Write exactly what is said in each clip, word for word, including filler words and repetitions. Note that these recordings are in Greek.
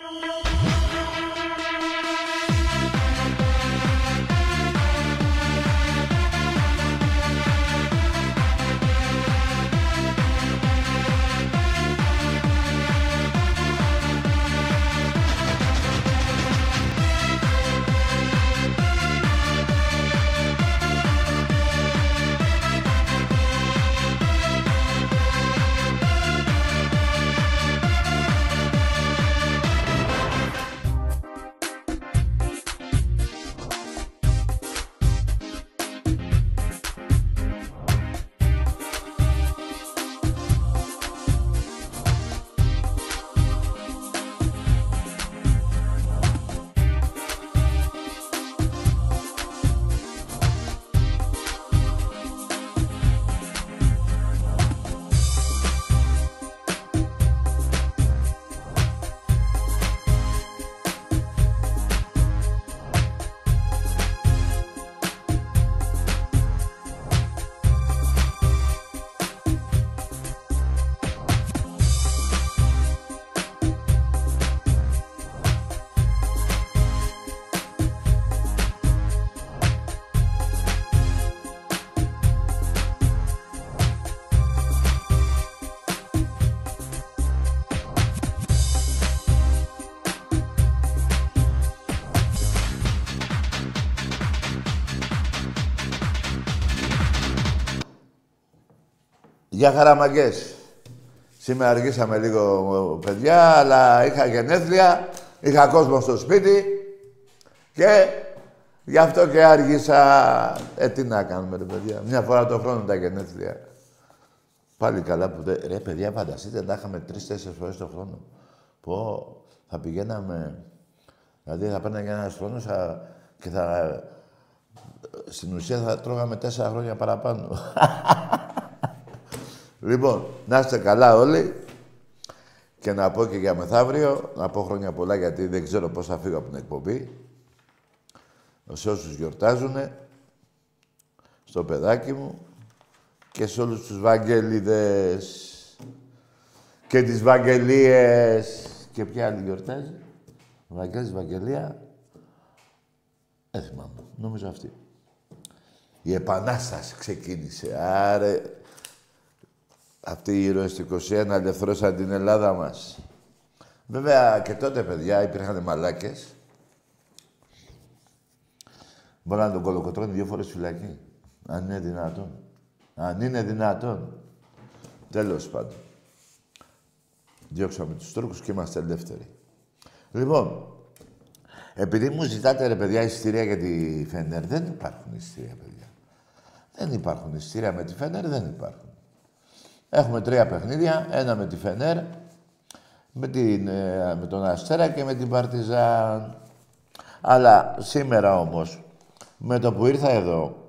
Γεια χαραμαγκές. Σήμερα αργήσαμε λίγο, παιδιά, αλλά είχα γενέθλια, είχα κόσμο στο σπίτι και γι' αυτό και άργησα. Ε, τι να κάνουμε, ρε παιδιά. Μια φορά το χρόνο τα γενέθλια. Πάλι καλά που δεν... Ρε, παιδιά, φανταστείτε, τα είχαμε τρεις-τέσσερις φορές το χρόνο. Πω, θα πηγαίναμε... Δηλαδή, θα παίρναγε ένας χρόνος θα... και θα... Στην ουσία θα τρώγαμε τέσσερα χρόνια παραπάνω. Λοιπόν, να είστε καλά όλοι και να πω και για μεθαύριο, να πω χρόνια πολλά γιατί δεν ξέρω πώς θα φύγω από την εκπομπή. Σε όσους γιορτάζουνε, στο παιδάκι μου και σε όλους τους Βαγγέλιδες και τις Βαγγελίες. Και ποια άλλη γιορτάζει, ο Βαγγέλης, Βαγγελία, δεν θυμάμαι, νομίζω αυτή. Η Επανάσταση ξεκίνησε, άρε. Αυτοί οι ήρωες του είκοσι ένα ελευθερώσαν την Ελλάδα μας. Βέβαια και τότε, παιδιά, υπήρχαν μαλάκες. Μπορεί να τον κολοκοτρώνει δύο φορές φυλακή. Αν είναι δυνατόν. Αν είναι δυνατόν. Τέλος πάντων. Διώξαμε τους Τούρκους και είμαστε ελεύθεροι. Λοιπόν, επειδή μου ζητάτε, ρε παιδιά, εισιτήρια για τη Φενέρ, δεν υπάρχουν εισιτήρια, παιδιά. Δεν υπάρχουν εισιτήρια με τη Φενέρ, δεν υπάρχουν. Έχουμε τρία παιχνίδια, ένα με τη Φενέρ, με, την, ε, με τον Αστέρα και με την Παρτιζάν. Αλλά σήμερα όμως, με το που ήρθα εδώ,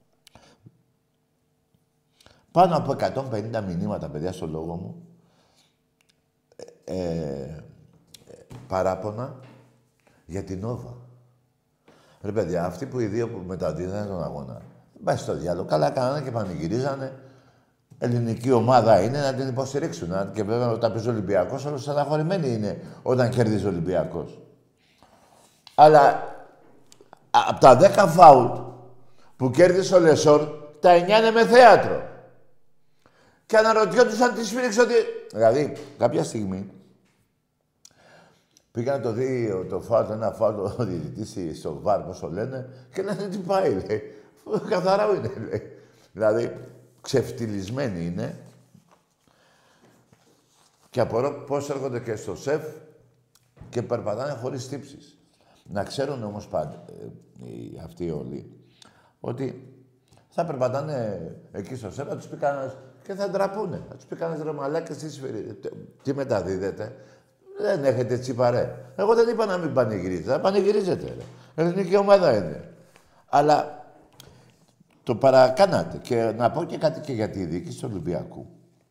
πάνω από εκατόν πενήντα μηνύματα, παιδιά, στο λόγο μου, ε, ε, παράπονα για την Νόβα. Ρε παιδιά, αυτοί που οι δύο που μεταδίδανε τον αγώνα, πάει στο διάλογο, καλά κάνανε και πανηγυρίζανε. Ελληνική ομάδα είναι να την υποστηρίξουν. Και βέβαια όταν παίζει ο Ολυμπιακός, όλος στεναχωρημένοι είναι όταν κερδίζει ο Ολυμπιακός. Αλλά από τα δέκα φάουλ που κέρδισε ο Λεσόρ, τα εννιά είναι με θέατρο. Και αναρωτιόντουσαν τι σφύριξε ότι... Δηλαδή, κάποια στιγμή πήγα να το δει το φάουλ, ένα φάουλ ο διαιτητής στο βαρ, πώς το λένε, και λένε τι πάει, λέει. Καθαρά είναι, λέει. Δηλαδή, ξεφτυλισμένοι είναι και απορώ πώς έρχονται και στο σεφ και περπατάνε χωρίς τύψεις. Να ξέρουν όμως πάντα, ε, αυτοί όλοι, ότι θα περπατάνε εκεί στο σεφ, θα τους πει κανένας και θα ντραπούνε. Θα τους πει κανένας ρε μαλάκες, τι, τι μεταδίδετε. Δεν έχετε τσιπαρέ. Εγώ δεν είπα να μην πανηγυρίζετε. Θα πανηγυρίζετε, ρε. Ελληνική ομάδα είναι. Αλλά το παρακάνατε. Και να πω και κάτι και για τη διοίκηση του Ολυμπιακού.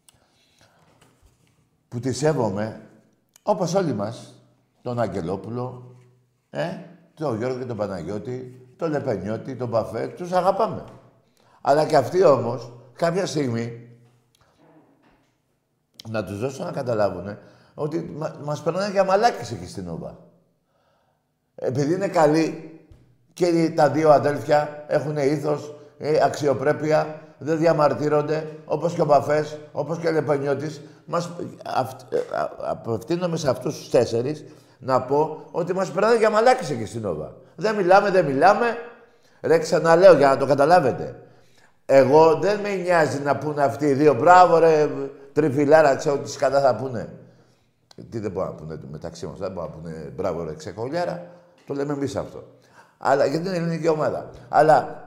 Που τη σέβομαι, όπως όλοι μας, τον Αγγελόπουλο, ε, τον Γιώργο και τον Παναγιώτη, τον Λεπενιώτη, τον Παφέ, τους αγαπάμε. Αλλά και αυτοί όμως, κάποια στιγμή, να τους δώσω να καταλάβουν ότι μα, μας περνάνε για μαλάκες εκεί στην Νόβα. Επειδή είναι καλοί και τα δύο αδέλφια έχουν ήθος, αξιοπρέπεια, δεν διαμαρτύρονται, όπως και ο Μπαφές, όπως και ο Λεπενιώτης. Μας απευθύνομαι σε αυτούς τους τέσσερις να πω ότι μας περνάνε για μαλάκες εκεί στην Νόβα. Δεν μιλάμε, δεν μιλάμε. Ρε, ξαναλέω για να το καταλάβετε. Εγώ δεν με νοιάζει να πούνε αυτοί οι δύο. Μπράβο, ρε, τριφυλάρα, ξέρω τι σκατά θα πούνε. Τι δεν μπορούν να πούνε μεταξύ μας. Δεν μπορούν να πούνε μπράβο, ρε, ξεκολιάρα. Το λέμε εμείς αυτό. Αλλά γιατί είναι ελληνική ομάδα. Αλλά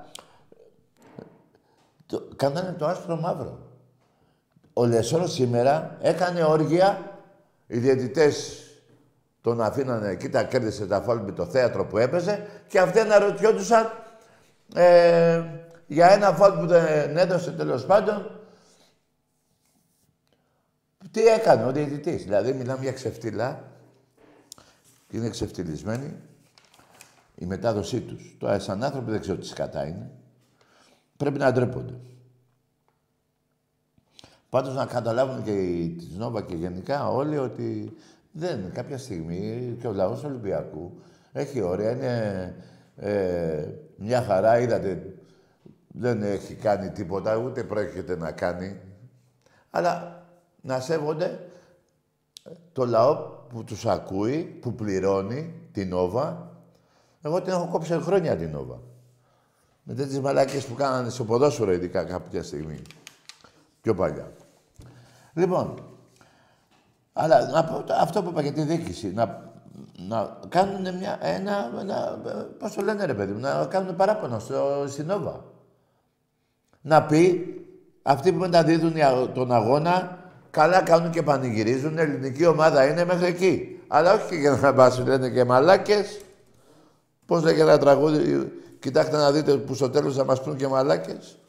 το, κάνανε το άσπρο μαύρο. Ο Λεσόρος σήμερα έκανε όργια. Οι διαιτητές τον αφήνανε εκεί, τα κέρδισε τα φάουλ με το θέατρο που έπαιζε και αυτοί αναρωτιόντουσαν ε, για ένα φάουλ που δεν έδωσε τέλος πάντων. Τι έκανε ο διαιτητής. Δηλαδή μιλάμε για ξεφτύλα. Είναι ξεφτυλισμένοι. Η μετάδοσή τους. Τώρα σαν άνθρωποι δεν ξέρω τι σκατά είναι. Πρέπει να ντρέπονται. Πάντως να καταλάβουν και οι της Νόβα και γενικά όλοι ότι δεν, κάποια στιγμή και ο λαός του Ολυμπιακού έχει όρια, είναι ε, μια χαρά, είδατε, δεν έχει κάνει τίποτα, ούτε πρόκειται να κάνει. Αλλά να σέβονται το λαό που τους ακούει, που πληρώνει την Νόβα. Εγώ την έχω κόψει χρόνια την Νόβα. Με τέτοιες μαλάκες που κάνανε στο ποδόσφαιρο, ειδικά κάποια στιγμή. Πιο παλιά. Λοιπόν, αλλά να πω αυτό που είπα για τη διοίκηση, να, να κάνουν μια, ένα, ένα, πώς το λένε ρε παιδί μου, να κάνουν παράπονο στο, στην Νόβα. Να πει, αυτοί που μεταδίδουν τον αγώνα, καλά κάνουν και πανηγυρίζουν, ελληνική ομάδα είναι μέχρι εκεί. Αλλά όχι και για να πάσουν, λένε και μαλάκες. Πώς λέγεται ένα τραγούδι, κοιτάξτε να δείτε που στο τέλος θα μας πούν και μαλάκες.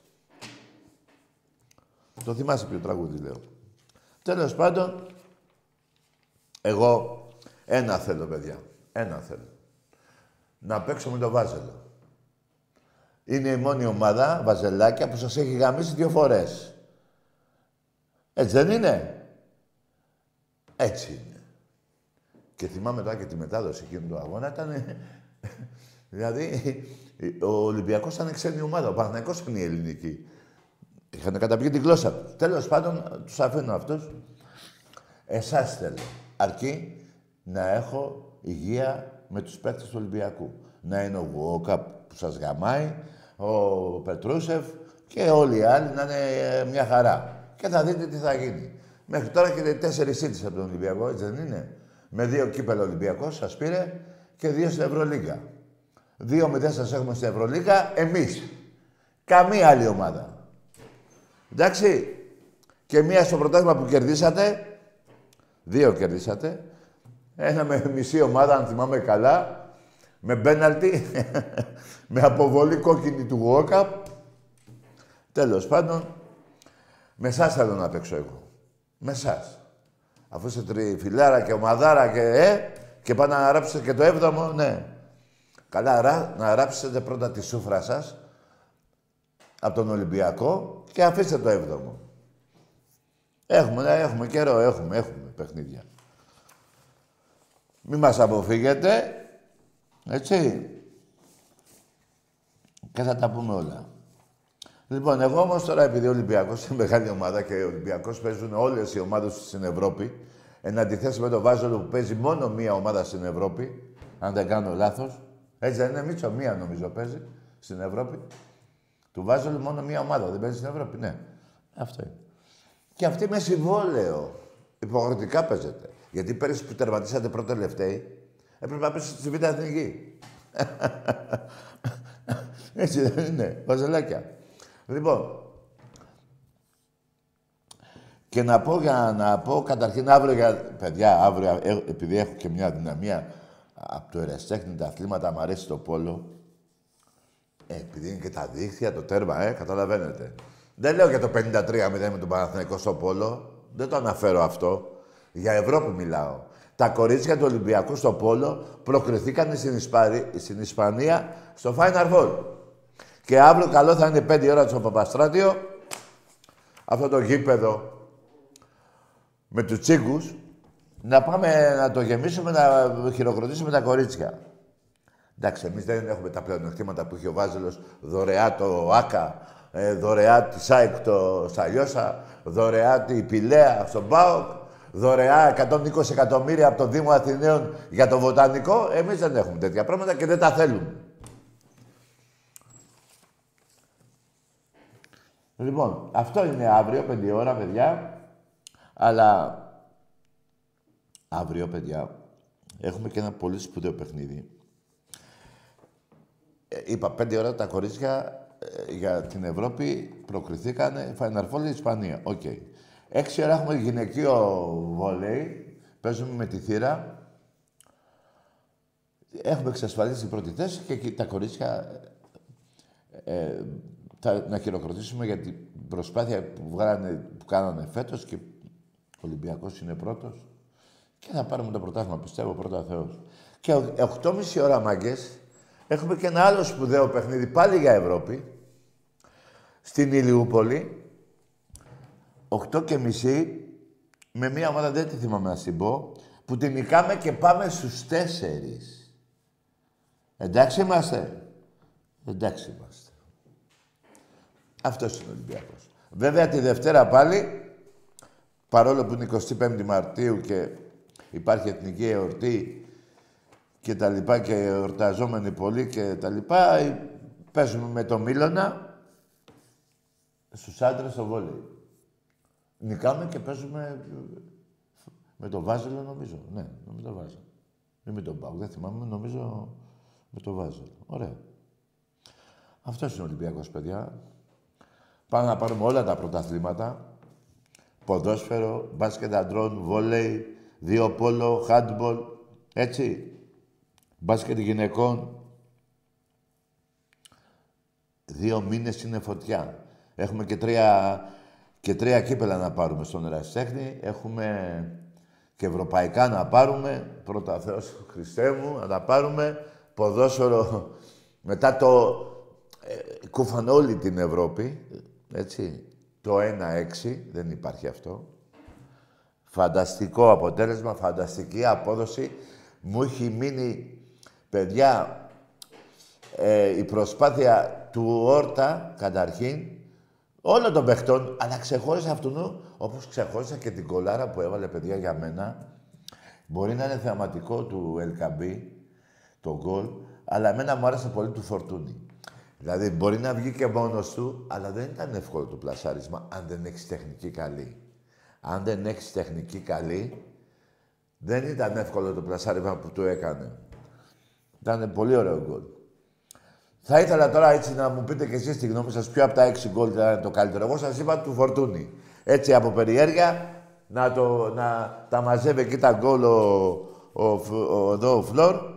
Το θυμάσαι ποιο τραγούδι λέω. Τέλος πάντων, εγώ ένα θέλω, παιδιά. Ένα θέλω. Να παίξω με το Βάζελο. Είναι η μόνη ομάδα, Βαζελάκια, που σας έχει γαμίσει δύο φορές. Έτσι δεν είναι. Έτσι είναι. Και θυμάμαι τώρα και τη μετάδοση εκείνου του αγώνα ήταν... δηλαδή, ο Ολυμπιακός ήταν ξένη ομάδα. Ο Παναθηναϊκός είναι η ελληνική. Είχαν καταπιεί τη γλώσσα τους. Τέλος πάντων, τους αφήνω αυτούς. Εσάς θέλω. Αρκεί να έχω υγεία με τους παίκτες του Ολυμπιακού. Να είναι ο Γουόκα που σας γαμάει, ο Πετρούσεφ και όλοι οι άλλοι να είναι μια χαρά. Και θα δείτε τι θα γίνει. Μέχρι τώρα έχετε τέσσερις ήττες από τον Ολυμπιακό, έτσι δεν είναι. Με δύο κύπελα Ολυμπιακός σας πήρε και δύο στην Ευρωλίγκα. Δύο μηδέν σας έχουμε στην Ευρωλίγκα, εμείς. Καμία άλλη ομάδα. Εντάξει. Και μία στο πρωτάθλημα που κερδίσατε, δύο κερδίσατε. Ένα με μισή ομάδα, αν θυμάμαι καλά, με πέναλτι, με αποβολή κόκκινη του Γουόκαπ. Τέλος πάντων, με εσάς θέλω να παίξω εγώ. Με εσάς. Αφού είστε τριφυλάρα και ομαδάρα και ε, και πάνε να ράψετε και το έβδομο, ναι. Καλά, ρά, να ράψετε πρώτα τη σούφρα σας από τον Ολυμπιακό και αφήστε το έβδομο. Έχουμε, έχουμε καιρό, έχουμε, έχουμε παιχνίδια. Μη μας αποφύγετε, έτσι. Και θα τα πούμε όλα. Λοιπόν, εγώ όμως τώρα, επειδή ο Ολυμπιακός είναι μεγάλη ομάδα και ο Ολυμπιακός παίζουν όλες οι ομάδες στην Ευρώπη, εν αντιθέσει με το Βάζελο που παίζει μόνο μία ομάδα στην Ευρώπη, αν δεν κάνω λάθος. Έτσι δεν είναι, Μίτσο, μία νομίζω παίζει στην Ευρώπη. Του Βάζελου μόνο μία ομάδα, δεν παίζει στην Ευρώπη, ναι. Αυτό είναι. Και αυτή με συμβόλαιο. Υποχρεωτικά παίζεται. Γιατί πέρυσι που τερματίσατε πρώτο τελευταίοι, έπρεπε να πέσετε στη Β' Εθνική. Έτσι δεν είναι, βαζελάκια. Λοιπόν, και να πω για να πω καταρχήν αύριο για... Παιδιά, αύριο, ε, επειδή έχω και μια δυναμία από το ερασιτέχνη, τα αθλήματα, μου αρέσει το πόλο. Ε, επειδή είναι και τα δίχτυα, το τέρμα, ε, καταλαβαίνετε. Δεν λέω για το πενήντα τρία μηδέν με τον Παναθηναϊκό στο πόλο. Δεν το αναφέρω αυτό. Για Ευρώπη μιλάω. Τα κορίτσια του Ολυμπιακού στο πόλο προκριθήκαν στην, Ισπαρι... στην Ισπανία στο Final Four. Και αύριο καλό θα είναι πέντε ώρα στο Παπαστράτιο. Αυτό το γήπεδο με τους τσίγκους. να πάμε να το γεμίσουμε, να χειροκροτήσουμε τα κορίτσια. Εντάξει, εμείς δεν έχουμε τα πλεονεκτήματα που έχει ο Βάζελος, δωρεά το ΆΚΑ, ε, δωρεά τη ΣΑΕΚ το Σαλιώσα, δωρεά τη Πηλαία στον ΠΑΟΚ, δωρεά εκατόν είκοσι εκατομμύρια από το Δήμο Αθηναίων για το βοτανικό. Εμείς δεν έχουμε τέτοια πράγματα και δεν τα θέλουμε. Λοιπόν, αυτό είναι αύριο, πέντε ώρα, παιδιά. Αλλά αύριο, παιδιά, έχουμε και ένα πολύ σπουδαίο παιχνίδι. Ε, είπα, πέντε ώρα τα κορίτσια ε, για την Ευρώπη προκριθήκανε Final Four Ισπανία. Οκ. Okay. Έξι ώρα έχουμε γυναικείο βόλεϊ. Παίζουμε με τη θύρα. Έχουμε εξασφαλίσει την πρώτη θέση και εκεί τα κορίτσια ε, θα, να χειροκροτήσουμε για την προσπάθεια που, βγάλανε, που κάνανε φέτος και ο Ολυμπιακός είναι πρώτος. Και θα πάρουμε το πρωτάθλημα, πιστεύω, πρώτα Θεός. Και οκτώ και μισή ώρα, μάγκες, έχουμε και ένα άλλο σπουδαίο παιχνίδι, πάλι για Ευρώπη, στην Ηλιούπολη, οκτώ και μισή, με μία ομάδα, δεν τη θυμάμαι να την πω, που την νικάμε και πάμε στους τέσσερις. Εντάξει είμαστε. Εντάξει είμαστε. Αυτός είναι ο Ολυμπιακός. Βέβαια, τη Δευτέρα πάλι, παρόλο που είναι εικοστή πέμπτη Μαρτίου και υπάρχει εθνική εορτή και τα λοιπά και εορταζόμενοι πολλοί και τα λοιπά, παίζουμε με το Μίλωνα στους άντρες στο βόλεϊ. Νικάμε και παίζουμε με το Βάζελο, νομίζω. Ναι, με το Βάζελο. Ή με τον Πάου, δεν θυμάμαι, νομίζω με το Βάζελο. Ωραία. Αυτός είναι ο Ολυμπιακός, παιδιά. Πάμε να πάρουμε όλα τα πρωταθλήματα. Ποδόσφαιρο, μπάσκετ αντρών, βόλεϊ, δύο πόλο, handball, έτσι. Μπάσκετ γυναικών. Δύο μήνες είναι φωτιά. Έχουμε και τρία, και τρία κύπελα να πάρουμε στον Ερασιτέχνη. Έχουμε και ευρωπαϊκά να πάρουμε. Πρώτα Θεός Χριστέ μου, να τα πάρουμε. Ποδόσφαιρο, μετά το ε, κούφαν όλη την Ευρώπη, έτσι. Το ένα έξι, δεν υπάρχει αυτό. Φανταστικό αποτέλεσμα, φανταστική απόδοση. Μου έχει μείνει, παιδιά, ε, η προσπάθεια του Όρτα, καταρχήν, όλων των παιχτών, αλλά ξεχώρισα αυτού, όπως ξεχώρισα και την κολάρα που έβαλε, παιδιά, για μένα. Μπορεί να είναι θεαματικό του Ελκαμπή, το γκολ, αλλά εμένα μου άρεσε πολύ του Φορτούνη. Δηλαδή, μπορεί να βγει και μόνος του, αλλά δεν ήταν εύκολο το πλασάρισμα, αν δεν έχεις τεχνική καλή. Αν δεν έχεις τεχνική καλή, δεν ήταν εύκολο το πλασάρισμα που του έκανε. Ήταν πολύ ωραίο γκολ. Θα ήθελα τώρα έτσι να μου πείτε κι εσείς τη γνώμη σας, ποιο από τα έξι γκολ ήταν το καλύτερο. Εγώ σας είπα του Φορτούνη. Έτσι, από περιέργεια, να, το, να τα μαζεύει εκεί τα γκολ ο, ο, ο, εδώ ο Φλόρ.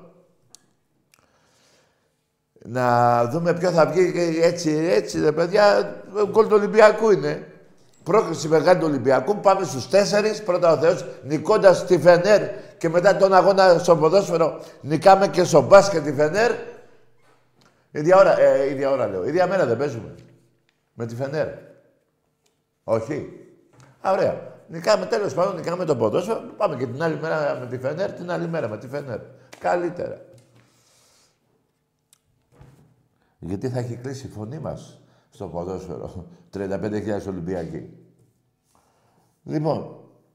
Να δούμε ποιο θα βγει έτσι, έτσι, ρε παιδιά, ο γκολ του Ολυμπιακού είναι. Πρόκριση μεγάλη του Ολυμπιακού, πάμε στους τέσσερις, πρώτα ο Θεός, νικώντας τη Φενέρ και μετά τον αγώνα στο ποδόσφαιρο, νικάμε και στο μπάσκετ τη Φενέρ. Ίδια ώρα, ε, ίδια ώρα λέω, ίδια μέρα δεν παίζουμε. Με τη Φενέρ. Όχι. Α, ωραία. Νικάμε, τέλος πάντων, νικάμε το ποδόσφαιρο, πάμε και την άλλη μέρα με τη Φενέρ, την άλλη μέρα με τη Φενέρ. Καλύτερα. Γιατί θα έχει κλείσει η φωνή μας στο ποδόσφαιρο. τριάντα πέντε χιλιάδες Ολυμπιακοί. Λοιπόν,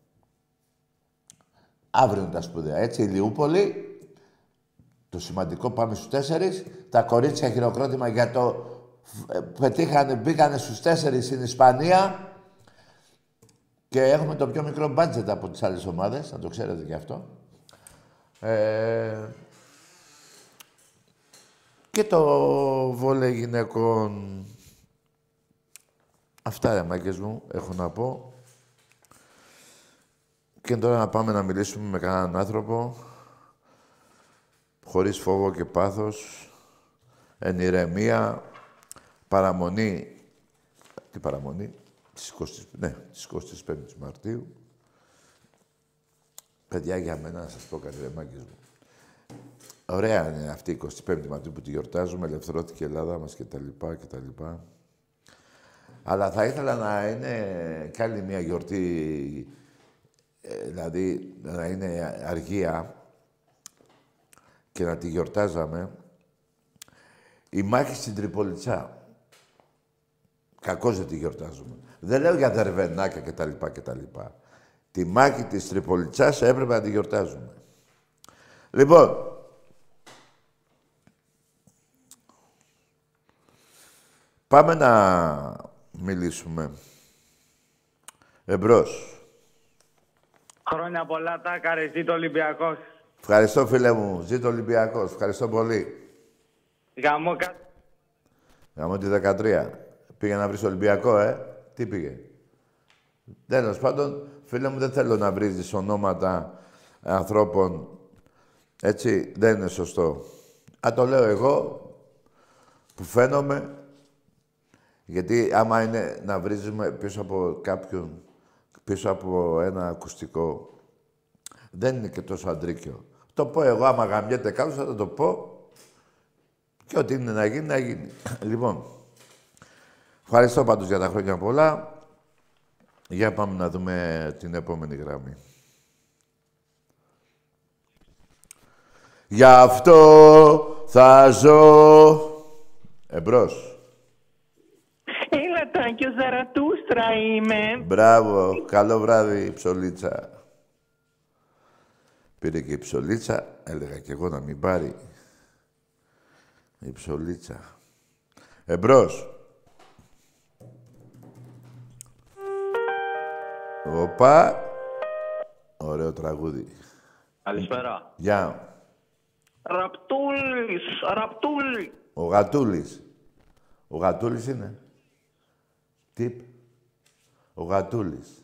αύριο είναι τα σπουδαία. Έτσι, η Ηλιούπολη, το σημαντικό, πάμε στους τέσσερις. Τα κορίτσια χειροκρότημα για το... Πετύχανε, μπήκανε στους τέσσερις στην Ισπανία. Και έχουμε το πιο μικρό μπάτζετ από τις άλλες ομάδες, να το ξέρετε κι αυτό. Ε... Και το βόλεϊ γυναικών. Αυτά, ρε μάγκες μου, έχω να πω. Και τώρα να πάμε να μιλήσουμε με κανέναν άνθρωπο, χωρίς φόβο και πάθος, εν ηρεμία, παραμονή. Τι παραμονή, της εικοστής, ναι, της εικοστής πέμπτης Μαρτίου. Παιδιά, για μένα να σας πω κάτι, ρε μάγκες μου. Ωραία είναι αυτή η εικοστή πέμπτη Μαρτίου που τη γιορτάζουμε, ελευθερώθηκε η Ελλάδα μας και τα λοιπά και τα λοιπά. Αλλά θα ήθελα να είναι κι άλλη μια γιορτή ε, δηλαδή να είναι αργία και να τη γιορτάζαμε, η μάχη στην Τριπολιτσά. Κακώς δεν τη γιορτάζουμε. Δεν λέω για δερβενάκια κτλ. κτλ. Τη μάχη της Τριπολιτσάς έπρεπε να τη γιορτάζουμε. Λοιπόν, πάμε να μιλήσουμε. Εμπρός. Χρόνια πολλά, Τάκαρε, ζήτω Ολυμπιακός. Ευχαριστώ, φίλε μου. Ζήτω Ολυμπιακός. Ευχαριστώ πολύ. Γαμό κα... Γαμό τη δεκατρία. Πήγε να βρεις Ολυμπιακό, ε. Τι πήγε. Τέλος πάντων, φίλε μου, δεν θέλω να βρίζεις ονόματα ανθρώπων. Έτσι, δεν είναι σωστό. Αν το λέω εγώ, που φαίνομαι, γιατί άμα είναι να βρίζουμε πίσω από κάποιον, πίσω από ένα ακουστικό, δεν είναι και τόσο αντρίκιο. Το πω εγώ, άμα γαμιέται κάτω, θα το πω και ό,τι είναι να γίνει, να γίνει. Λοιπόν, ευχαριστώ πάντως για τα χρόνια πολλά. Για πάμε να δούμε την επόμενη γραμμή. Γι' αυτό θα ζω... Εμπρός. Έλα, Τάκιο, Ζαρατούστρα είμαι. Μπράβο. Καλό βράδυ, ψολίτσα. Πήρε και η ψολίτσα. Έλεγα κι εγώ να μην πάρει. Η ψολίτσα. Εμπρός. Οπα. Ωραίο τραγούδι. Καλησπέρα. Γεια. Ραπτούλης, Ραπτούλη. Ο Γατούλης. Ο Γατούλης είναι. Τιπ. Ο Γατούλης.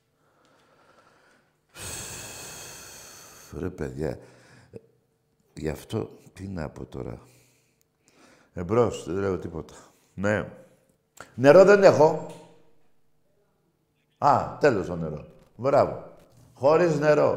Ρε παιδιά. Γι' αυτό τι να πω τώρα. Εμπρός, δεν λέω τίποτα. Ναι. Νερό δεν έχω. Α, τέλος το νερό. Μπράβο. Χωρίς νερό.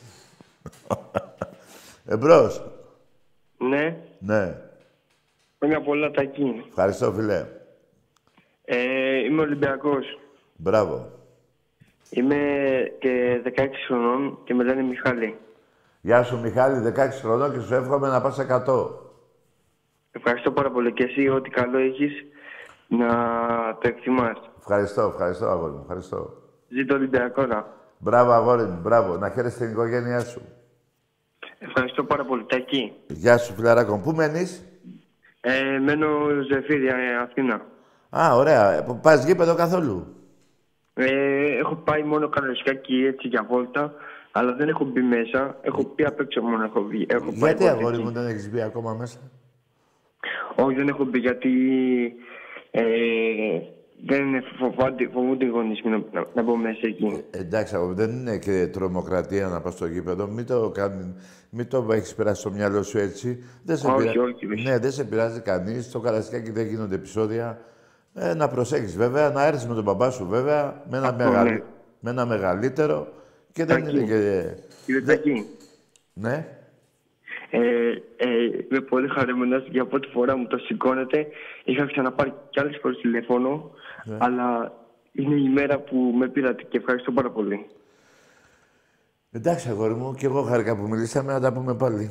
Εμπρός. Ναι. Ναι. Χρόνια πολλά, Τακί. Ευχαριστώ, φιλέ. Ε, είμαι Ολυμπιακός. Μπράβο. Είμαι και δεκαέξι χρονών και με λένε Μιχάλη. Γεια σου, Μιχάλη, δεκαέξι χρονών και σου εύχομαι να πας εκατό. Ευχαριστώ πάρα πολύ και εσύ ό,τι καλό έχεις να το εκτιμάς. Ευχαριστώ, ευχαριστώ, αγόρι μου, ευχαριστώ. Ζήτω Ολυμπιακόνα. Μπράβο, αγόρι μου, μπράβο. Να χαίρεσαι την οικογένειά σου. Ευχαριστώ πάρα πολύ, Τακί. Γεια σου, φιλαράκο. Πού μένεις? Ε, μένω Ζεφύρι, ε, Αθήνα. Α, ωραία. Πας γήπεδο καθόλου? Ε, έχω πάει μόνο Καραϊσκάκι έτσι για βόλτα, αλλά δεν έχω μπει μέσα. Έχω πει απ' έξω μόνο έχω βγει. Έχω Γιατί, πάει αγόρι εκεί. μου, δεν έχεις μπει ακόμα μέσα? Όχι, δεν έχω μπει γιατί ε, δεν φοβούνται, φοβούνται οι γονείς μου να, να, να μπω μέσα εκεί. Ε, εντάξει, αγόρι, δεν είναι και τρομοκρατία να πας στο γήπεδο. Μην το, κάνει, μην το έχεις περάσει στο μυαλό σου έτσι. Δεν σε Όχι, πειρα... όχι, όχι. Ναι, δεν σε πειράζει κανείς. Στο Καραϊσκάκι δεν γίνονται επεισόδια. Ε, να προσέχεις βέβαια, να έρθεις με τον μπαμπά σου βέβαια, με ένα, Αυτό, μεγαλ... ναι. με ένα μεγαλύτερο και δεν Τακί. είναι και... Κύριε Δε- Τακί, Ναι. ε, ε, είμαι πολύ χαρούμενος για πρώτη φορά μου το σηκώνετε. Είχα ξαναπάρει κι άλλες φορές τηλέφωνο, Ναι. αλλά είναι η μέρα που με πήρατε και ευχαριστώ πάρα πολύ. Εντάξει, αγόρι μου, και εγώ χάρηκα που μιλήσαμε, να τα πούμε πάλι.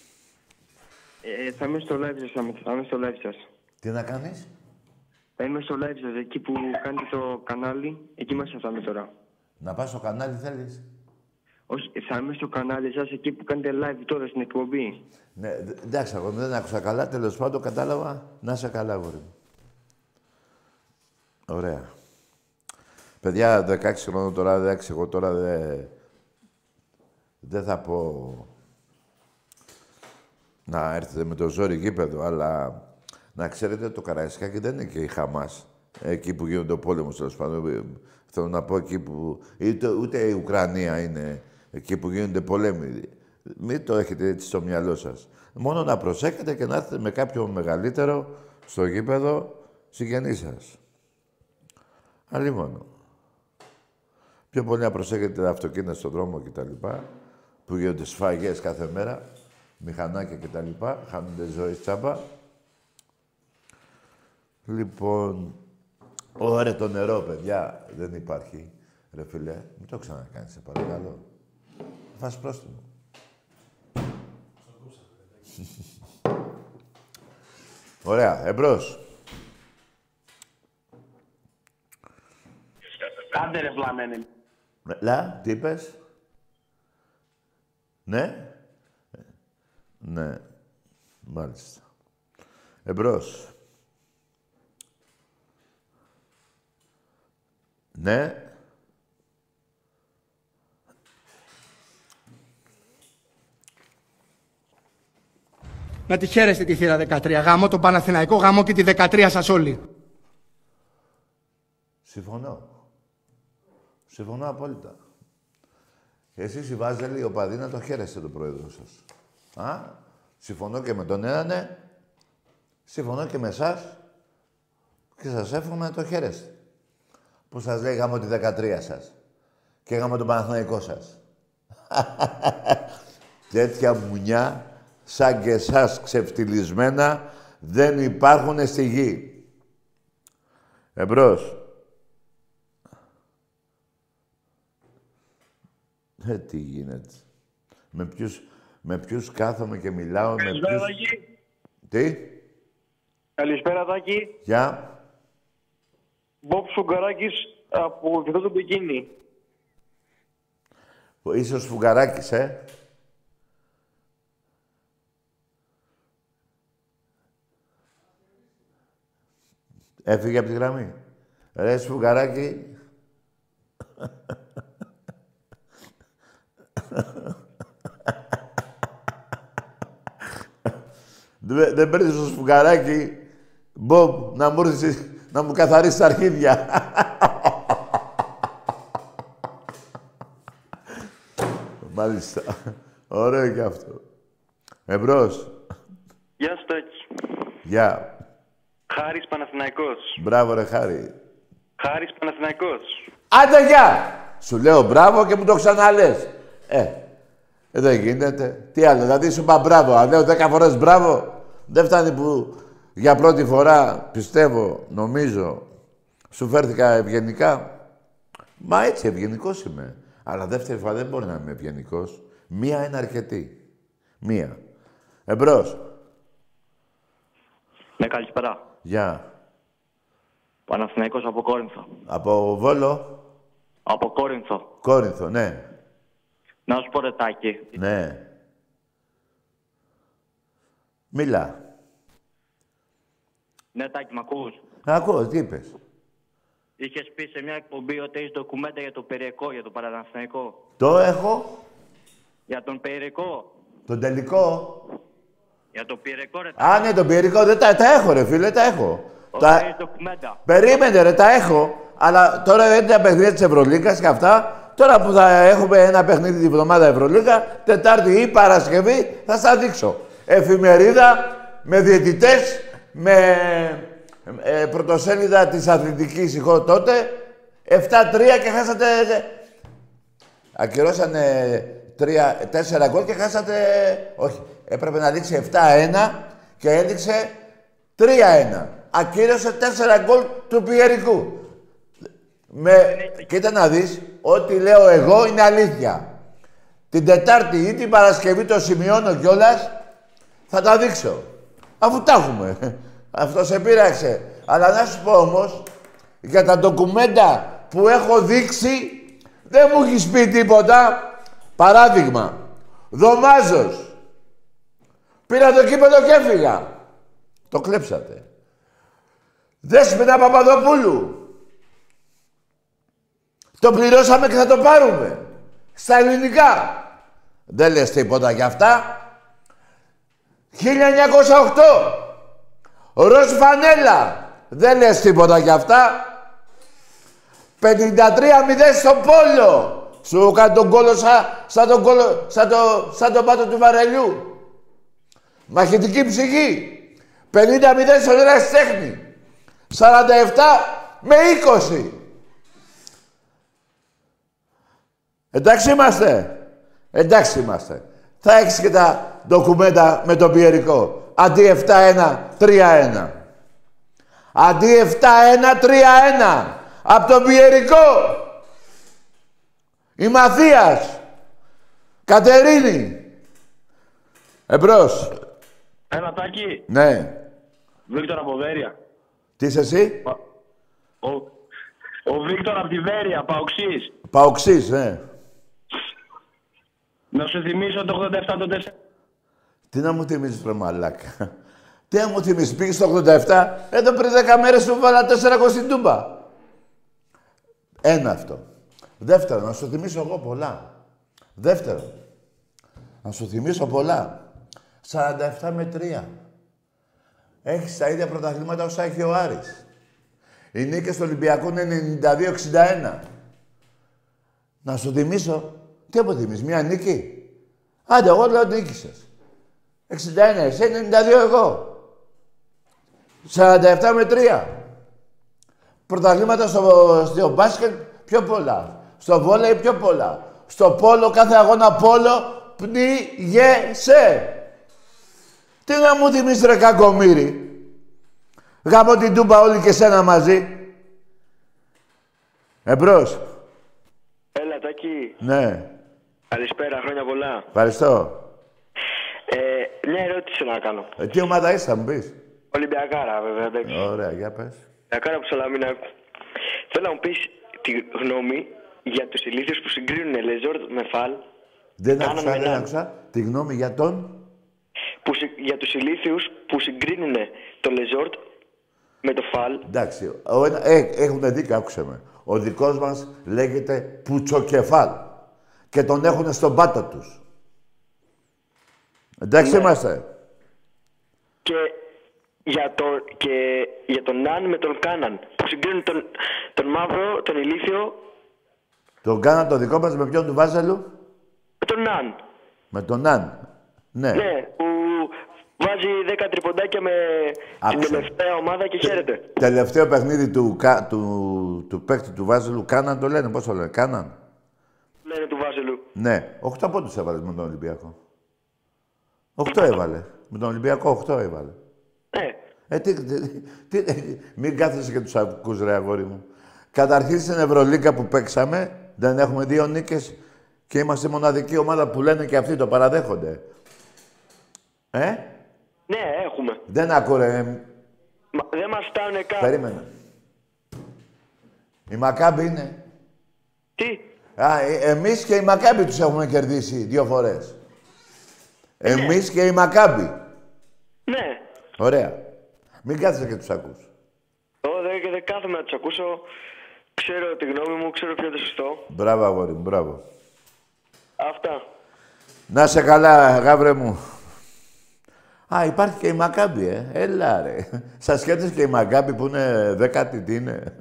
Ε, θα είμαι στο live σας, θα είμαι- θα είμαι στο live σας. Τι να κάνεις? Θα είμαι στο live σας, εκεί που κάνετε το κανάλι, εκεί μέσα θα είμαι τώρα. Να πας στο κανάλι θέλεις? Όχι, θα είμαι στο κανάλι σας, εκεί που κάνετε live τώρα στην εκπομπή. Ναι, δε- εντάξει, αγόρι μου, δεν άκουσα καλά, τέλος πάντων κατάλαβα. Να είσαι καλά, αγόρι μου. Ωραία. Παιδιά, δεκαέξι χρόνων τώρα, εντάξει, εγώ τώρα δεν... Δεν θα πω να έρθετε με το ζόρι γήπεδο, αλλά να ξέρετε το Καραϊσκάκι δεν είναι και η Χαμάς. Εκεί που γίνονται ο πόλεμος, τέλος πάντων. Θέλω να πω εκεί που... Ούτε, ούτε η Ουκρανία είναι εκεί που γίνονται πολέμοι. Μην το έχετε έτσι στο μυαλό σας. Μόνο να προσέχετε και να έρθετε με κάποιο μεγαλύτερο στο γήπεδο συγγενή σας. Αλλή μόνο. Πιο πολύ να προσέχετε τα αυτοκίνητα στον δρόμο κτλ. Που γίνονται σφαγές κάθε μέρα, μηχανάκια κτλ. Χάνονται ζωή τσάμπα. Λοιπόν, ωραία το νερό, παιδιά, δεν υπάρχει. Ρε φίλε, μην το ξανακάνεις, σε παρακαλώ. Θα φας πρόστιμο. Ωραία, εμπρός. Κάντε ρε βλαμμένη. Λα, τι είπες. Ναι. Ναι. Μάλιστα. Εμπρός. Ναι. Να τη χαίρεστε τη θύρα δεκατρία. Γάμο τον Παναθηναϊκό, γάμο και τη δεκατρία σας όλοι. Συμφωνώ. Συμφωνώ απόλυτα. Εσείς οι Βάζελοι, ο παδί, να το χαίρεστε τον πρόεδρο σας. Α, συμφωνώ και με τον έναν, ναι. Συμφωνώ και με εσάς. Και σας εύχομαι να το χαίρεστε. Που σας λέει γάμο τη δεκατρία σας. Και γάμο τον Παναθηναϊκό σας. Τέτοια μουνιά, σαν και εσάς ξεφτυλισμένα, δεν υπάρχουν στη γη. Εμπρός. Ε, τι γίνεται. Με ποιους, με ποιους κάθομαι και μιλάω, με ποιους... Τάκη. Τι. Καλησπέρα, Τάκη. Γεια. Μποπ Σουγκαράκης από Βυθό του Πεκίνη. Είσαι ο Σφουγγαράκης, ε. Έφυγε από τη γραμμή. Ρε Σφουγγαράκη. Δεν, δεν παίρνεις το Σφουγγαράκι, Μπομπ, να μου, να μου καθαρίσεις τα αρχίδια. Μάλιστα. Ωραίο και αυτό. Εμπρός. Γεια σου, Τάκη. Γεια. Χάρης Παναθηναϊκός. Μπράβο, ρε Χάρη. Χάρης Παναθηναϊκός. Άντε, γεια! Σου λέω μπράβο και μου το ξαναλές. Ε, δεν γίνεται. Τι άλλο, δηλαδή σου είπα μπράβο. Αν λέω δέκα φορές μπράβο, δεν φτάνει που για πρώτη φορά, πιστεύω, νομίζω, σου φέρθηκα ευγενικά. Μα έτσι, ευγενικός είμαι. Αλλά δεύτερη φορά δεν μπορεί να είμαι ευγενικός. Μία είναι αρκετή. Μία. Εμπρός. Ναι, καλησπέρα. Γεια. Παναθηναϊκός από Κόρινθο. Από Βόλο. Από Κόρινθο. Κόρινθο, ναι. Να σου πω, ρε Τάκη. Ναι. Μίλα. Ναι, Τάκη, μ' ακούς. Ακούω, τι είπες. Είχες πει σε μια εκπομπή ότι έχεις ντοκουμέντα για το Περιεκό, για το Παναθηναϊκό. Το έχω. Για τον Περιεκό. Τον τελικό. Για τον Περιεκό, ρε. Α, ναι, τον πυρικό. Δεν τα, τα έχω, ρε φίλε, τα έχω. Όχι, Τα... έχεις ντοκουμέντα. Περίμενε, ρε, τα έχω. Αλλά τώρα δεν είναι τα παιχνίδια της Ευρωλίγκας και αυτά. Τώρα που θα έχουμε ένα παιχνίδι τη βδομάδα Ευρωλίγκα, Τετάρτη ή Παρασκευή, θα σας δείξω. Εφημερίδα, με διαιτητές, με ε, πρωτοσέλιδα της αθλητικής ηχό τότε, επτά τρία και χάσατε... Ακυρώσανε τέσσερα γκολ και χάσατε... Όχι, έπρεπε να δείξει επτά ένα και έδειξε τρία ένα. Ακύρωσε τέσσερα γκολ του Πιερικού. Με... Κοίτα να δεις, ό,τι λέω εγώ είναι αλήθεια. Την Τετάρτη ή την Παρασκευή το σημειώνω κιόλας, θα τα δείξω. Αφού τα έχουμε. Αυτό σε πείραξε. Αλλά να σου πω όμως, για τα ντοκουμέντα που έχω δείξει, δεν μου έχεις πει τίποτα. Παράδειγμα, Δωμάζος. Πήρα το κύπελο και έφυγα. Το κλέψατε. Δέσποινα Παπαδοπούλου. Το πληρώσαμε και θα το πάρουμε. Στα ελληνικά. Δεν λες τίποτα για αυτά. χίλια εννιακόσια οκτώ. Ροζ Φανέλα. Δεν λες τίποτα για αυτά. πενήντα τρία μηδέν στο Πόλο. Σου έκανε τον κόλο σαν, σαν τον κόλο, σαν το, σαν τον πάτο του Βαρελιού. Μαχητική ψυχή. πενήντα μηδέν στο Ερασιτέχνη. σαράντα επτά με είκοσι. Εντάξει είμαστε. Εντάξει είμαστε. Θα έχεις και τα ντοκουμέντα με τον Πιερικό. Αντί επτά ένα, τρία ένα. Αντί επτά ένα, τρία ένα. Απ' τον Πιερικό. Η Μαθίας. Κατερίνη. Εμπρός. Έλα, Τάκη. Ναι. Βίκτορ από Βέρεια. Τι είσαι εσύ? Ο, ο Βίκτορ από τη Βέρεια, Παοξής. Παοξής, ναι. Να σου θυμίσω το ογδόντα επτά το τέσσερα. Τι να μου θυμίζεις, ρε μαλάκα. Τι να μου θυμίζεις, πήγες στο ογδόντα επτά, εδώ πριν δέκα μέρες σου βάλα τέσσερα γκολ στην Τούμπα. Ένα αυτό. Δεύτερο, να σου θυμίσω εγώ πολλά. Δεύτερο, να σου θυμίσω πολλά. σαράντα επτά με τρία. Έχεις τα ίδια πρωταθλήματα όσα έχει ο Άρης. Οι νίκες του Ολυμπιακού είναι ενενήντα δύο εξήντα ένα. Να σου θυμίσω, τι αποθυμείς, μία νίκη. Άντε, εγώ λέω νίκησες. εξήντα ένα εσύ, ενενήντα δύο εγώ. σαράντα επτά με τρία. Πρωταθλήματα στο, στο μπάσκετ πιο πολλά. Στο βόλεϊ πιο πολλά. Στο πόλο, κάθε αγώνα πόλο, πνίγεσαι. Τι να μου θυμίσεις ρε κακομοίρη. Γάμω την Τούμπα όλοι και σένα μαζί. Εμπρός. Έλα, Τάκη. Ναι. Καλησπέρα, χρόνια πολλά. Ευχαριστώ. Ε, μια ερώτηση να κάνω. Ε, τι ομάδα είσαι, θα μου πεις. Ολυμπιακάρα, βέβαια, εντάξει. Ωραία, για πες. Ολυμπιακάρα από Σαλαμίνακου. Θέλω να μου πεις τη γνώμη για τους ηλίθιους που συγκρίνουν Λεζόρτ με Φαλ. Δεν άκουσα, δεν άκουσα. Τη γνώμη για τον... Που, για τους ηλίθιους που συγκρίνουν το Λεζόρτ με το Φαλ. Εντάξει, ο, ε, έχουν δίκιο, άκουσε με. Ο δικός μας λέγεται Πουτσοκεφάλ. Και τον έχουν στον πάτο τους. Εντάξει, Ναι. είμαστε. Και για, το, και για τον Ναν με τον Κάναν. Που συγκρίνουν τον, τον μαύρο, τον ηλίθιο, Τον κάναν το δικό μας με ποιον του Βάζελου. με τον Ναν. Με τον Ναν. Ναι. Ναι, που βάζει δέκα τριποντάκια με Άκουσα. την τελευταία ομάδα και χαίρεται. Τελευταίο παιχνίδι του, κα- του, του παίκτη του Βάζελου, Κάναν το λένε, πώς το λένε, Κάναν. Λένε του Βάζελου. Ναι, οκτώ πόντους έβαλε με τον Ολυμπιακό. Οκτώ έβαλε. Με τον Ολυμπιακό οκτώ έβαλε. Ναι. Ε, τι, τι, τι, μην κάθεσαι και τους ακούς, ρε αγόρι μου. Καταρχήν στην Ευρωλίγκα που παίξαμε, δεν έχουμε δύο νίκες και είμαστε η μοναδική ομάδα που λένε και αυτοί το παραδέχονται. Ε, Ναι, έχουμε. δεν ακούω, ρε. Μα, δεν μας φτάνουν καν. Περίμενε. Η Μακάμπη είναι. Τι. Α, ε, εμείς και η Μακάμπη τους έχουμε κερδίσει δύο φορές. Εμείς και η Μακάμπη. Ναι. Ωραία. Μην κάθεσαι και τους ακούς. Εγώ δεν, και δεν κάθομαι να τους ακούσω. Ξέρω τη γνώμη μου, ξέρω ποιο είναι το σωστό. Μπράβο, αγόρι μου, μπράβο. Αυτά. Να σε καλά, γάβρε μου. Α, υπάρχει και η Μακάμπη, ε. Έλα, ρε. Σας σκέφτεσαι και η Μακάμπη που είναι δέκατη, τι είναι.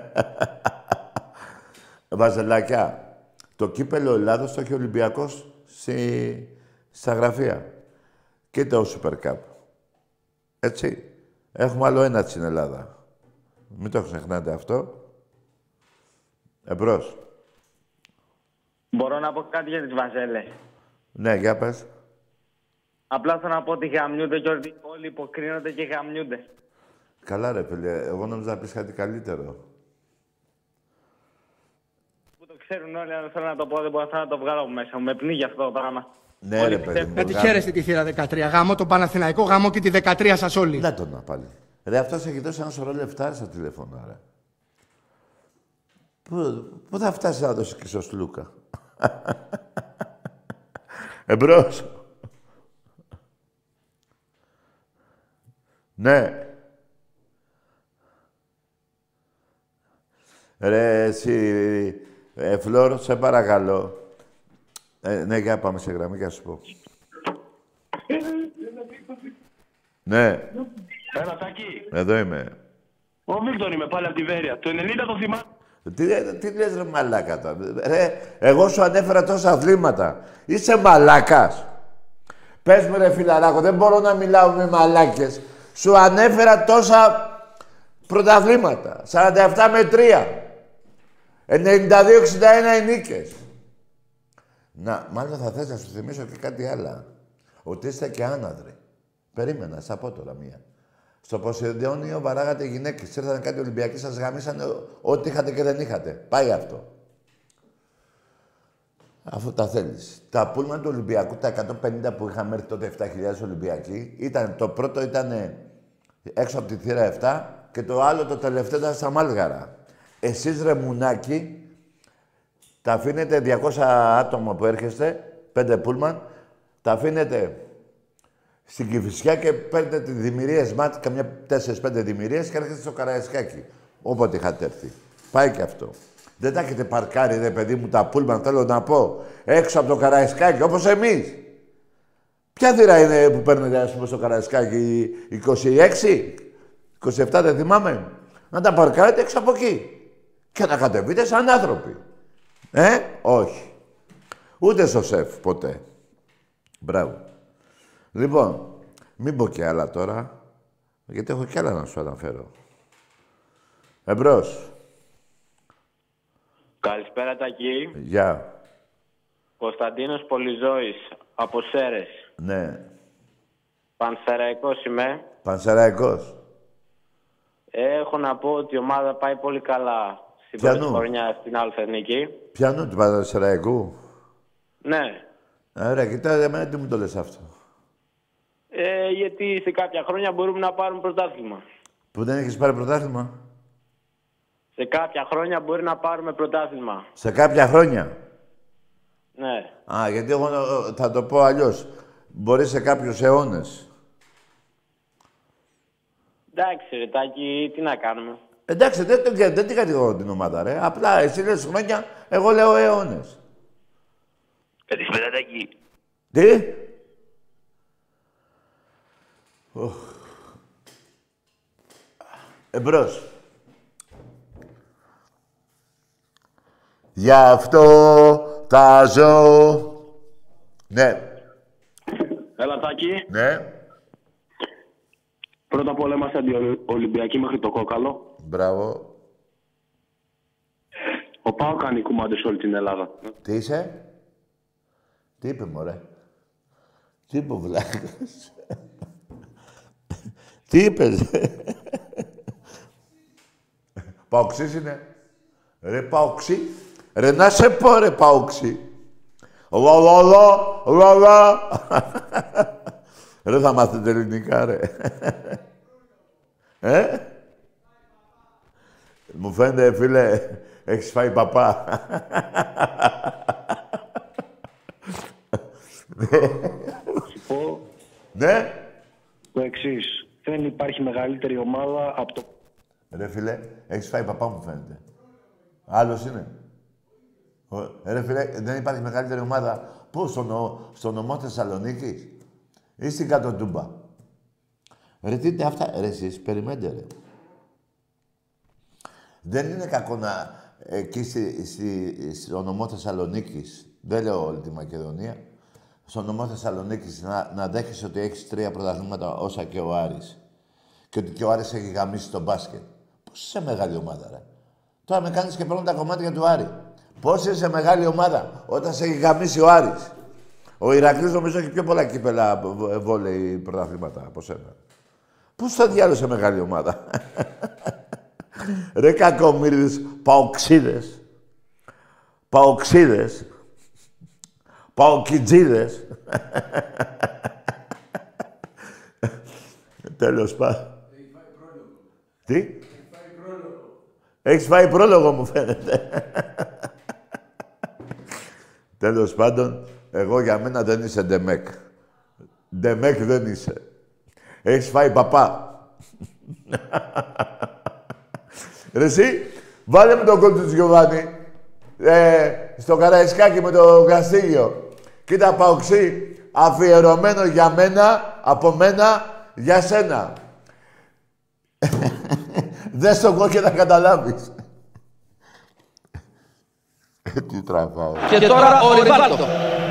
Βαζελάκια. Το κύπελλο Ελλάδος το έχει ο Ολυμπιακός στη... στα γραφεία. Και το Super Cup. Έτσι. Έχουμε άλλο ένα στην Ελλάδα. Μην το ξεχνάτε αυτό. Εμπρός. Μπορώ να πω κάτι για τις Βαζέλες. Ναι, για πες. Απλά θέλω να πω ότι γαμιούνται και όλοι, όλοι υποκρίνονται και γαμιούνται. Καλά ρε φίλε, εγώ νόμιζα να πεις κάτι καλύτερο. Που το ξέρουν όλοι, αλλά θέλω να το πω, δεν μπορώ να το βγάλω από μέσα μου. Με πνίγει αυτό το πράγμα. Ναι ρε παιδί μου. Να τη γάμο. χαίρεστε τη θύρα δεκατρία. Γάμο τον Παναθηναϊκό, γάμο και τη δεκατρία σας όλοι. Να τον να πάλι. Ρε αυτός έχει δώσει ένα σωρό λεφτά στα τηλέφωνα ρε. Πού, πού θα φτάσει να δώσει και στο Σλούκα. Εμπρός. Ναι. Ρε εσύ, ε, Φλόρ, σε παρακαλώ. Ε, ναι, για πάμε σε γραμμή και να σου πω. Ναι, Έλα, Τάκη. εδώ είμαι. Ο Βίκτορ είμαι πάλι από τη Βέρεια. Το ενενήντα το θυμάμαι. Τι, τι λες ρε μαλάκα τώρα. Ρε, εγώ σου ανέφερα τόσα αθλήματα. Είσαι μαλάκας. Πες μου ρε φιλαράκο, δεν μπορώ να μιλάω με μαλάκες. Σου ανέφερα τόσα πρωταθλήματα. σαράντα επτά με τρία. ενενήντα δύο εξήντα ένα οι νίκες. Να, μάλλον θα θες να σου θυμίσω και κάτι άλλο. Ότι είστε και άναδροι. Περίμενα, θα πω τώρα μία. Στο Ποσειδόνιο βαράγατε γυναίκες. Ήρθαν κάτι Ολυμπιακοί, σας γαμίσανε ό,τι είχατε και δεν είχατε. Πάει αυτό. Αφού τα θέλεις. Τα πούλμαν του Ολυμπιακού, τα εκατόν πενήντα που είχαμε έρθει τότε, επτά χιλιάδες Ολυμπιακοί, ήταν, το πρώτο ήταν έξω από τη θύρα επτά και το άλλο το τελευταίο ήταν στα Μάλγαρα. Εσείς ρε μουνάκι, τα αφήνετε διακόσια άτομα που έρχεστε, πέντε πούλμαν, τα αφήνετε στην Κηφισιά και παίρνετε τη δημιουργία ΣΜΑΤ, καμιά τέσσερις πέντε δημιουργίες και έρχεστε στο Καραϊσκάκι. Όποτε είχατε έρθει. Πάει και αυτό. Δεν τα έχετε παρκάρει, ρε παιδί μου, τα πούλμαν, θέλω να πω, έξω από το Καραϊσκάκι, όπως εμείς. Ποια θύρα είναι που παίρνετε, ας πούμε, στο Καραϊσκάκι, είκοσι έξι, είκοσι επτά, δεν θυμάμαι. Να τα παρκάρετε έξω από εκεί. Και να κατεβείτε σαν άνθρωποι. Ε, όχι. Ούτε στο σεφ, ποτέ. Μπράβο. Λοιπόν, μην πω και άλλα τώρα, γιατί έχω κι άλλα να σου αναφέρω. Εμπρός. Καλησπέρα, Τακί. Γεια. Κωνσταντίνος Πολυζώης, από Σέρες. Ναι. Πανσεραϊκός είμαι. Πανσεραϊκός. Έχω να πω ότι η ομάδα πάει πολύ καλά στην Πιανού? πρώτη χρονιά στην Αλθενική. Πιανού του Πανσεραϊκού? Ναι. Ωραία, κοιτά, εμένα τι μου το λες αυτό. Ε, γιατί σε κάποια χρόνια μπορούμε να πάρουμε πρωτάθλημα. Που δεν έχεις πάρει πρωτάθλημα? Σε κάποια χρόνια μπορεί να πάρουμε πρωτάθλημα. Σε κάποια χρόνια? Ναι. Α, γιατί εγώ ε, θα το πω αλλιώς. Μπορεί σε κάποιους αιώνες. Εντάξει, ρε Τάκη, τι να κάνουμε. Εντάξει, δεν, δεν, δεν την κατηγορώ την ομάδα, ρε. Απλά εσύ λες χρόνια, εγώ λέω αιώνες. Καλησπέρα, Τάκη. Τι? Οχ. Εμπρός. Γι' αυτό θα ζω. Ναι. Έλα, Τάκη. Ναι. Πρώτα απ' όλα είμαστε αντιολυμπιακοί μέχρι το κόκαλο. Μπράβο. Ο Πάο κάνει κουμάντες σε όλη την Ελλάδα. Τι είσαι? Τι είπε, μωρέ? Τι είπε ο βλάκας? Τι είπες? Παοξής είναι. Ρε Παοξή. Ρε να σε πω ρε Παοξή. Λαλαλα, λαλα. Ρε θα μάθετε ελληνικά ρε. Ε? Μου φαίνεται φίλε, έχεις φάει παπά. Σου πω Ναι. το εξής. Δεν υπάρχει μεγαλύτερη ομάδα από το... Ρε φίλε, έχεις φάει παπά μου φαίνεται. Άλλος είναι. Ο- Ρε φίλε, δεν υπάρχει μεγαλύτερη ομάδα. Πού, στο, νο, στο νομό Θεσσαλονίκης ή στην κάτω Τούμπα. Ρε τι είναι αυτά, ρε εσείς, περιμένετε ρε. Δεν είναι κακό να εκεί στη, στη, στο νομό Θεσσαλονίκης, δεν λέω όλη τη Μακεδονία, στο νομό Θεσσαλονίκης να, να δέχεσαι ότι έχεις τρία πρωταθλήματα όσα και ο Άρης. Και ότι και ο Άρης έχει γαμίσει το μπάσκετ. Πώς είσαι μεγάλη ομάδα, ρε. Τώρα με κάνεις και παίρνω τα κομμάτια του Άρη. Πώς είσαι μεγάλη ομάδα όταν σε έχει γαμίσει ο Άρης. Ο Ηρακλής νομίζω έχει πιο πολλά κύπελα βόλεϊ πρωταθλήματα από σένα. Πώς θα διάλωσε μεγάλη ομάδα. Ρε κακομοίριδες, παοξίδες. Παοξίδες. Παοκιτζίδες. Τέλος πάντων. Τι? Έχεις φάει πρόλογο μου φαίνεται. Τέλος πάντων, εγώ για μένα δεν είσαι ντεμέκ. Ντεμέκ δεν είσαι. Έχεις φάει παπά. Ρε εσύ, βάλε με τον κόλ του Γιωβάνι. Ε, στο Καραϊσκάκι με το Καστίγιο. Κοίτα Παοξή, αφιερωμένο για μένα, από μένα, για σένα. Δες τον κόλ και θα καταλάβεις. Τι τραβάω. Και τώρα ο Ριβάλτο.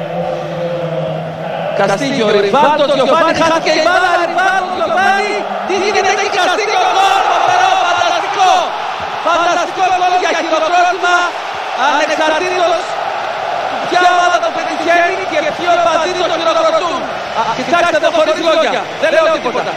Καστίγιο, Ριβάλτο, Γιωβάνι, χάθηκε η μπάλα, Ριβάλτο, Γιωβάνι. Τι γίνεται εκεί, Καστίγιο, γκολ, φοβερό, φανταστικό. Φανταστικό γκολ για χειροκρότημα, ανεξαρτήτως ποια ομάδα το πετυχαίνει και ποιο παδί το χειροκροτούν. Κοιτάξτε το χωρίς λόγια, δεν λέω τίποτα.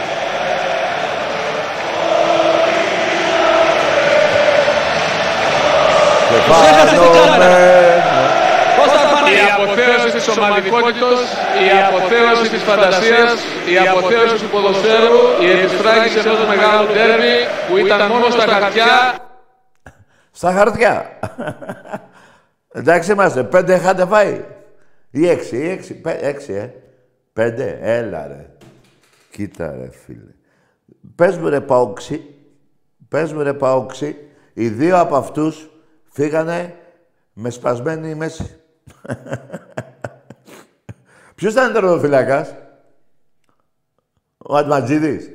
Τους έχασε την κάμερα. Πώς θα Η αποθέωση της ομαδικότητας, η αποθέωση της φαντασίας, η αποθέωση του ποδοσφαίρου, η επιστράγγιση ενός μεγάλου ντέρμπι που ήταν μόνο στα χαρτιά. Στα χαρτιά. Εντάξει είμαστε, πέντε είχατε φάει. Ή έξι, ή έξι, πέ, έξι, ε. Πέντε, έλα ρε. Κοίτα ρε φίλε. Πες μου ρε Παόξη, πες μου ρε Παόξη, οι δύο από αυτούς φύγανε με σπασμένη μέση. Ποιος ήταν τερματοφύλακας? Ο Ατματζίδης.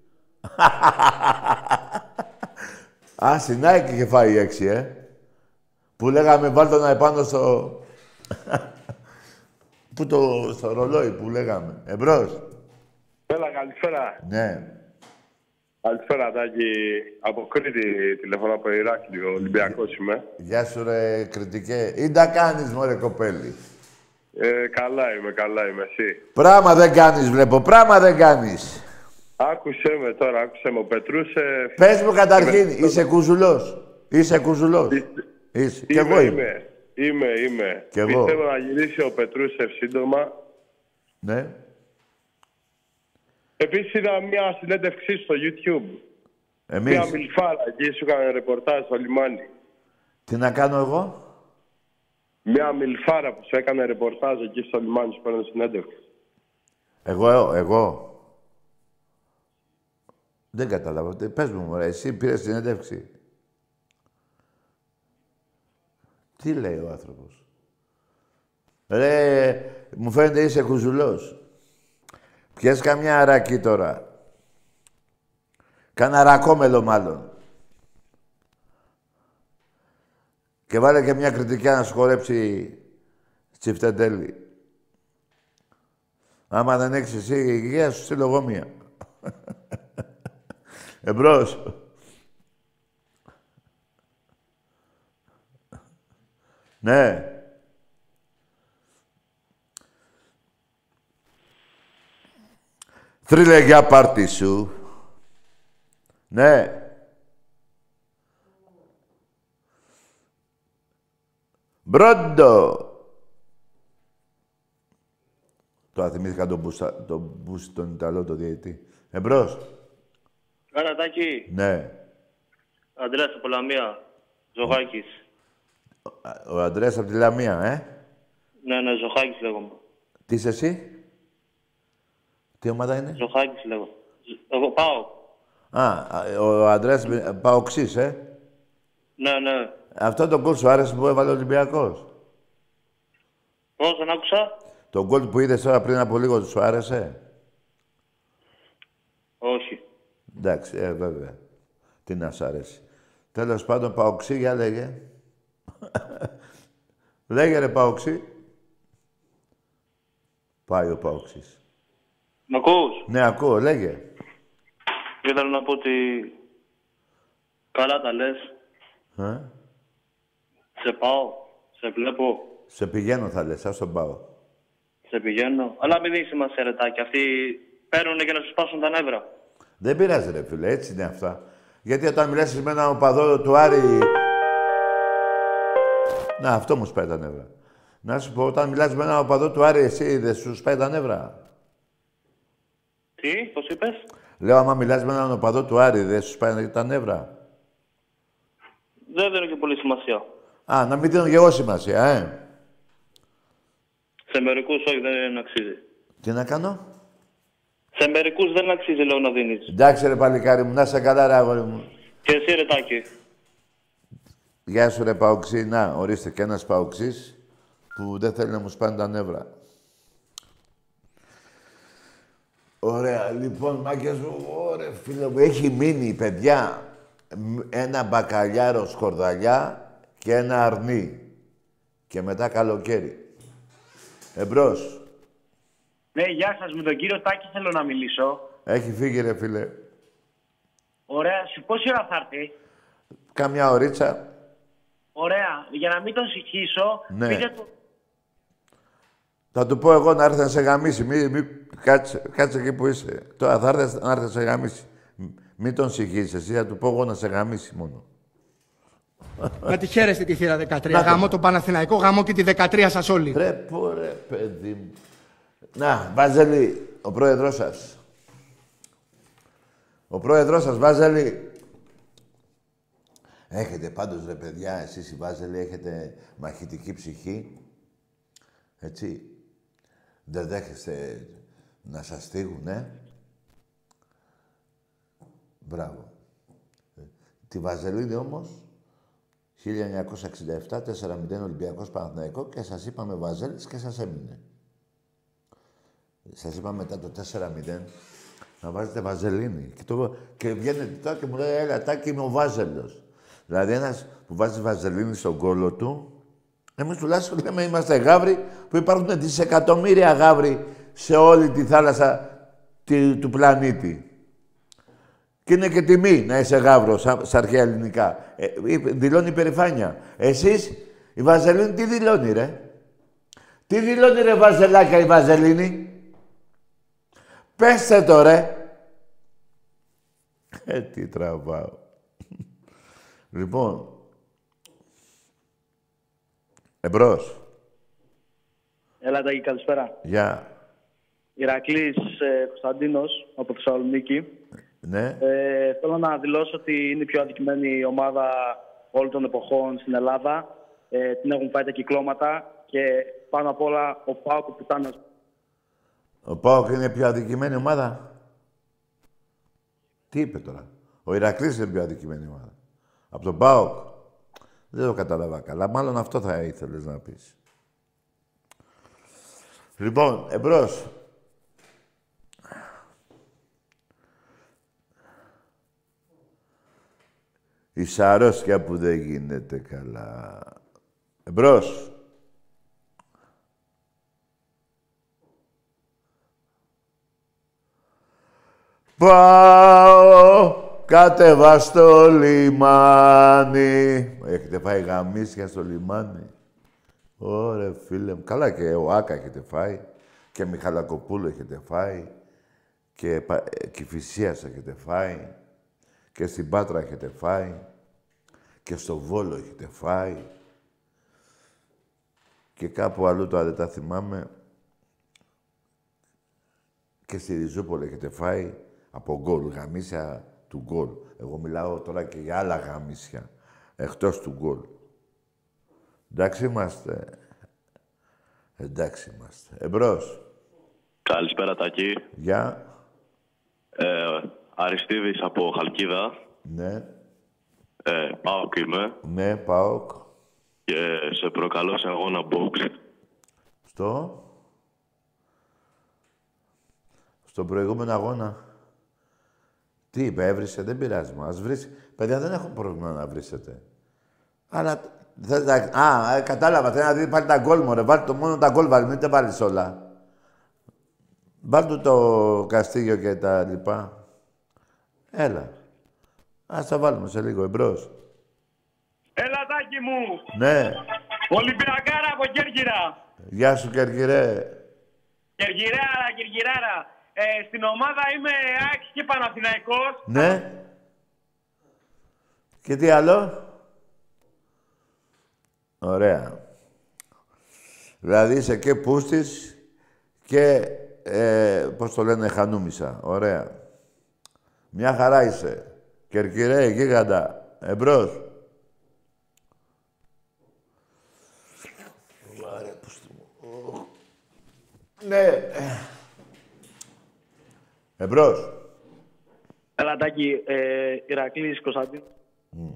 Α, στην ΑΕΚ είχε φάει έξι, ε. Που λέγαμε βάλ' τον επάνω στο... Πού το... στο ρολόι που λέγαμε. Εμπρός. Έλα, καλησπέρα. Ναι. Καλησπέρα, Τάκη. Από Κρήτη τηλεφωνώ από Ηράκλειο, Ολυμπιακός είμαι. Γεια σου ρε κριτικέ. Ή τα κάνεις μωρέ κοπέλι. Ε, καλά είμαι, καλά είμαι, εσύ. Πράμα δεν κάνεις βλέπω, πράμα δεν κάνεις. Άκουσέ με τώρα, άκουσέ με. Ο Πετρούσεφ... Πες μου καταρχήν, είμαι... είσαι κουζουλός. Είσαι κουζουλός. Είσαι. Είσαι. Κι εγώ είμαι. Είμαι, είμαι. είμαι. Κι εγώ. Πιστεύω να γυρίσει ο Πετρούσεφ σύντομα. Ναι. Επίσης είδα μια συνέντευξή στο YouTube. Εμείς. Μια μιλφάρα, εκεί σου έκανε ρεπορτάζ στο λιμάνι. Τι να κάνω εγώ? Μια μιλφάρα που σου έκανε ρεπορτάζ εκεί στο λιμάνι, σου παίρνει συνέντευξη. Εγώ, εγώ. Δεν κατάλαβα. Πες μου, μωρέ, εσύ πήρες συνέντευξη. Τι λέει ο άνθρωπος? Ρε, μου φαίνεται είσαι κουζουλός. Πιες καμιά αρακή τώρα. Κάνα ρακόμελο μάλλον. Και βάλε και μια κριτική να σου χορέψει τσιφτεντέλη. Άμα δεν έχεις εσύ υγεία, σου στείλω εγώ μία. Εμπρός. Ναι. Θρύλε για πάρτι σου. Ναι. Μπρόντο. Τώρα θυμήθηκα τον Μπούστα, τον Μπούς, τον Ιταλό, τον διαιτητή. Εμπρός. Άρα, Τάκη. Ναι. Αντρέας από Λαμία. Ζωχάκης. Ο, ο Αντρέας από τη Λαμία, ε. Ναι, ναι, Ζωχάκης λέγομαι. Τι είσαι εσύ? Τι ομάδα είναι? Ζωχάκης λέγω. Εγώ πάω. Α, ο Αντρέας Παοξής, ε. Ναι, ναι. Αυτό το γκολ σου άρεσε που έβαλε ο Ολυμπιακός? Πώς, δεν άκουσα? Το γκολ που είδες τώρα πριν από λίγο σου άρεσε? Όχι. Εντάξει, ε, βέβαια. Τι να σ' αρέσει. Τέλος πάντων, Παοξή, για λέγε. Λέγε ρε Παοξή. Πάει ο Παοξής. Μ' ακούς? Ναι, ακούω, λέγε. Ήθελα να πω ότι καλά τα λες. Ε? Σε πάω, σε βλέπω. Σε πηγαίνω θα λες, ας τον πάω. Σε πηγαίνω. Αλλά μην δίνει σημασία ρετάκι. Αυτοί παίρνουνε για να σου σπάσουν τα νεύρα. Δεν πειράζει ρε φίλε, έτσι είναι αυτά. Γιατί όταν μιλάς με έναν οπαδό του Άρη... Να, αυτό μου σπάει τα νεύρα. Να σου πω, όταν μιλάς με έναν οπαδό του Άρη, εσύ δεν σου σπάει τα νεύρα? Τι, πώς είπες? Λέω, άμα μιλάς με έναν οπαδό του Άρη, δεν σου σπάει τα νεύρα? Δεν δίνω και πολύ σημασία. Α, να μην δίνω και εγώ σημασία, ε. Σε μερικούς όχι, δεν αξίζει. Τι να κάνω? Σε μερικούς δεν αξίζει, λέω, να δίνεις. Εντάξει ρε παλικάρι μου, να είσαι καλά ρε αγόρι μου. Και εσύ ρε Τάκη. Γεια σου ρε Παοξή. Να, ορίστε και ένας Παοξής που δεν θέλει να μου σπάνε τα νεύρα. Ωραία, λοιπόν, μάγκες μου, ωραία φίλε μου, έχει μείνει, παιδιά, ένα μπακαλιάρο σκορδαλιά και ένα αρνί. Και μετά καλοκαίρι. Εμπρός. Ναι, γεια σας. Με τον κύριο Τάκη θέλω να μιλήσω. Έχει φύγει, ρε φίλε. Ωραία. Σε πόση ώρα θα έρθει? Κάμια ωρίτσα. Ωραία. Για να μην τον συγχύσω, ναι. πείτε του... Θα του πω εγώ να έρθει να σε γαμίσει. Μη, μη, κάτσε, κάτσε εκεί που είσαι. Τώρα θα έρθει να έρθει να σε γαμίσει. Μην τον συγχύσεις εσύ, θα του πω εγώ να σε γαμίσει μόνο. Να τη χαίρεστε τη θύρα δεκατρία. Γαμώ τον Παναθηναϊκό, γαμώ και τη δεκατρία σας όλοι. Ρε πόρε, παιδί μου. Να, Βάζελη, ο πρόεδρος σας. Ο πρόεδρος σας, Βάζελη. Έχετε πάντως, ρε παιδιά, εσείς οι Βάζελοι, έχετε μαχητική ψυχή. Έτσι. Δεν δέχεστε να σας στείλουν, ε. Μπράβο. Τη Βαζελίνη όμως, χίλια εννιακόσια εξήντα επτά, τέσσερα μηδέν Ολυμπιακός Παναθηναϊκό και σας είπαμε Βαζέλης και σας έμεινε. Σας είπα μετά το τέσσερα μηδέν να βάζετε Βαζελίνη. Και, το... και βγαίνετε τώρα και μου λέει, έλα, Τάκη, είμαι ο Βάζελος. Δηλαδή, ένας που βάζει Βαζελίνη στον κόλο του, εμείς τουλάχιστον λέμε, είμαστε γάβροι που υπάρχουν δισεκατομμύρια γάβροι σε όλη τη θάλασσα τη... του πλανήτη. Και είναι και τιμή να είσαι γάβρος, στα αρχαία ελληνικά. Ε, δηλώνει υπερηφάνεια. Εσείς, η Βαζελίνη τι δηλώνει, ρε. Τι δηλώνει, ρε, Βαζελάκια, η Βαζελίνη. Πέστε το, ρε. Ε, τι τραβάω. Λοιπόν. Εμπρός. Έλα, Τάκη, καλησπέρα. Γεια. Ηρακλής ε, Κωνσταντίνος, από Θεσσαλονίκη. Ναι. Ε, θέλω να δηλώσω ότι είναι η πιο αδικημένη ομάδα όλων των εποχών στην Ελλάδα. Ε, την έχουν φάει τα κυκλώματα και πάνω απ' όλα ο ΠΑΟΚ ο πουτάνας. Ο ΠΑΟΚ είναι η πιο αδικημένη ομάδα. Τι είπε τώρα. Ο Ηρακλής είναι η πιο αδικημένη ομάδα. Από τον ΠΑΟΚ. Δεν το κατάλαβα καλά. Μάλλον αυτό θα ήθελες να πεις. Λοιπόν, εμπρός. Η σαρόσκια που δεν γίνεται καλά. Εμπρός. Πάω, κατέβα στο λιμάνι. Έχετε φάει γαμίσια στο λιμάνι. Ωρε φίλε μου. Καλά και ο Άκα έχετε φάει. Και Μιχαλακοπούλου έχετε φάει. Και Κηφισίας έχετε φάει. Και στην Πάτρα έχετε φάει. Και στο Βόλο έχετε φάει. Και κάπου αλλού τώρα δεν τα θυμάμαι. Και στη Ριζούπολη έχετε φάει από γκολ, γαμίσια του γκολ. Εγώ μιλάω τώρα και για άλλα γαμίσια, εκτός του γκολ. Εντάξει είμαστε. Εντάξει είμαστε. Εμπρός. Καλησπέρα, Τάκη. Γεια. Ε, Αριστίδης από Χαλκίδα. Ναι. Ε, ΠΑΟΚ είμαι. Ναι, ΠΑΟΚ. Και σε προκαλώ σε αγώνα box. Στο... Στον προηγούμενο αγώνα. Τι είπε, έβρισε, δεν πειράζει, μας βρίσει. Παιδιά, δεν έχω πρόβλημα να βρίσετε. Αλλά... Θέλετε, α, ε, κατάλαβα, θέλετε να δείτε πάλι τα γκολ, μωρέ. Βάλτε το μόνο τα γκολ, βάλει, μην τα βάλεις όλα. Βάλτε το Καστίγιο και τα λοιπά. Έλα. Ας τα βάλουμε σε λίγο, εμπρός. Έλα, Τάκη μου. Ναι. Ολυμπιακάρα από Κέρκυρα. Γεια σου, Κερκυρέ. Κερκυράρα, Κερκυράρα. Ε, στην ομάδα είμαι ΑΕΚ και Παναθηναϊκός. Ναι. Και τι άλλο. Ωραία. Δηλαδή είσαι και πούστης και, ε, πώς το λένε, χανούμισα. Ωραία. Μια χαρά είσαι. Κερκυρέ, γίγαντα. Εμπρός. Ωραία, πούστε μου. Ναι. Εμπρός. Έλα, Τάκη, ε, Ηρακλής Κωνσταντίνος. Mm.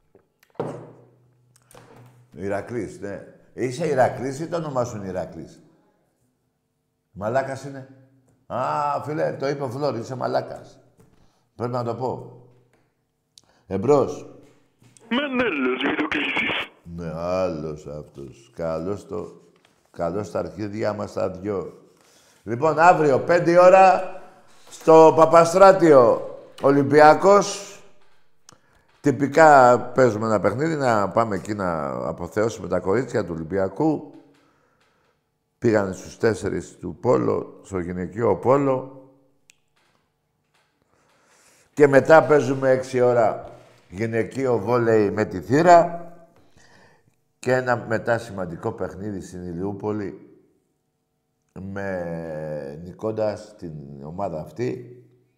Ηρακλής, ναι. Είσαι Ηρακλής ή το όνομά σου είναι Ηρακλής. Μαλάκας είναι. Α, φίλε, το είπε ο Φλόρη, είσαι μαλάκας. Πρέπει να το πω. Εμπρός. Μενέλος, Μητοκλήσης. Ναι, άλλος αυτός. Καλώς το... Καλώς τα αρχίδια μας τα δυο. Λοιπόν, αύριο, πέντε ώρα, στο Παπαστράτιο Ολυμπιακός. Τυπικά παίζουμε ένα παιχνίδι, να πάμε εκεί να αποθεώσουμε τα κορίτσια του Ολυμπιακού. Πήγανε στους τέσσερις του Πόλο, στο γυναικείο Πόλο. Και μετά παίζουμε έξι ώρα γυναικείο βόλεϊ με τη θύρα και ένα μετά σημαντικό παιχνίδι στην Ηλιούπολη με νικώντας την ομάδα αυτή.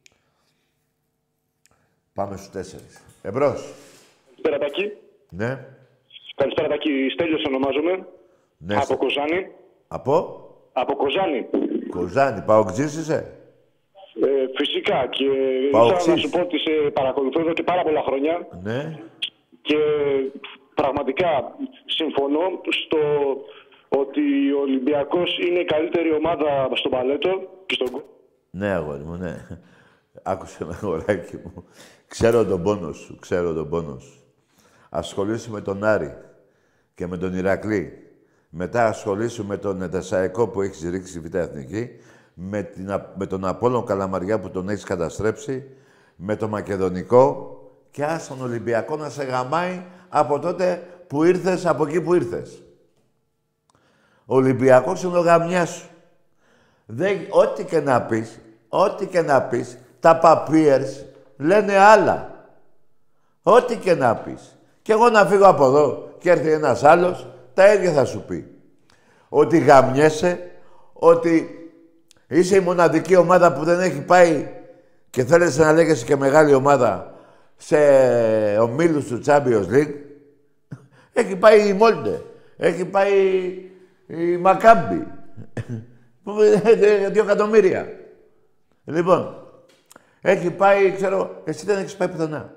Πάμε στους τέσσερις. Εμπρός. Καλησπέρα Τάκη. Ναι. Καλησπέρα Τάκη. Στέλιος ονομάζομαι. Ναι. Από Κοζάνη. Από? Από Κοζάνη. Κοζάνη. Παοκτζής είσαι? Ε, φυσικά και Παοξής. ήθελα να σου πω ότι σε παρακολουθώ εδώ και πάρα πολλά χρόνια. Ναι. Και πραγματικά συμφωνώ στο ότι ο Ολυμπιακός είναι η καλύτερη ομάδα στο μπαλέτο και στον κο... Ναι, αγόρι μου, ναι. Άκουσε με, αγοράκι μου. Ξέρω τον πόνο σου, ξέρω τον πόνο σου. Ασχολήσου με τον Άρη και με τον Ηρακλή. Μετά ασχολήσου με τον Εδεσαϊκό που έχεις ρίξει στη Β' Εθνική, με, την, με τον Απόλλων Καλαμαριά που τον έχεις καταστρέψει, με τον Μακεδονικό και άσε τον Ολυμπιακό να σε γαμάει από τότε που ήρθες, από εκεί που ήρθες. Ο Ολυμπιακός είναι ο γαμιάς σου. Δεν, ό,τι και να πεις, ό,τι και να πεις, τα παπίερς λένε άλλα. Ό,τι και να πεις. Κι εγώ να φύγω από εδώ και έρθει ένας άλλος, τα ίδια θα σου πει. Ότι γαμιέσαι, ότι είσαι η μοναδική ομάδα που δεν έχει πάει και θέλεις να λέγεσαι και μεγάλη ομάδα σε ομίλους του Champions League. Έχει πάει η Μόλντε, έχει πάει η Μακάμπι. Δύο εκατομμύρια. Λοιπόν, έχει πάει, ξέρω, εσύ δεν έχεις πάει πουθενά.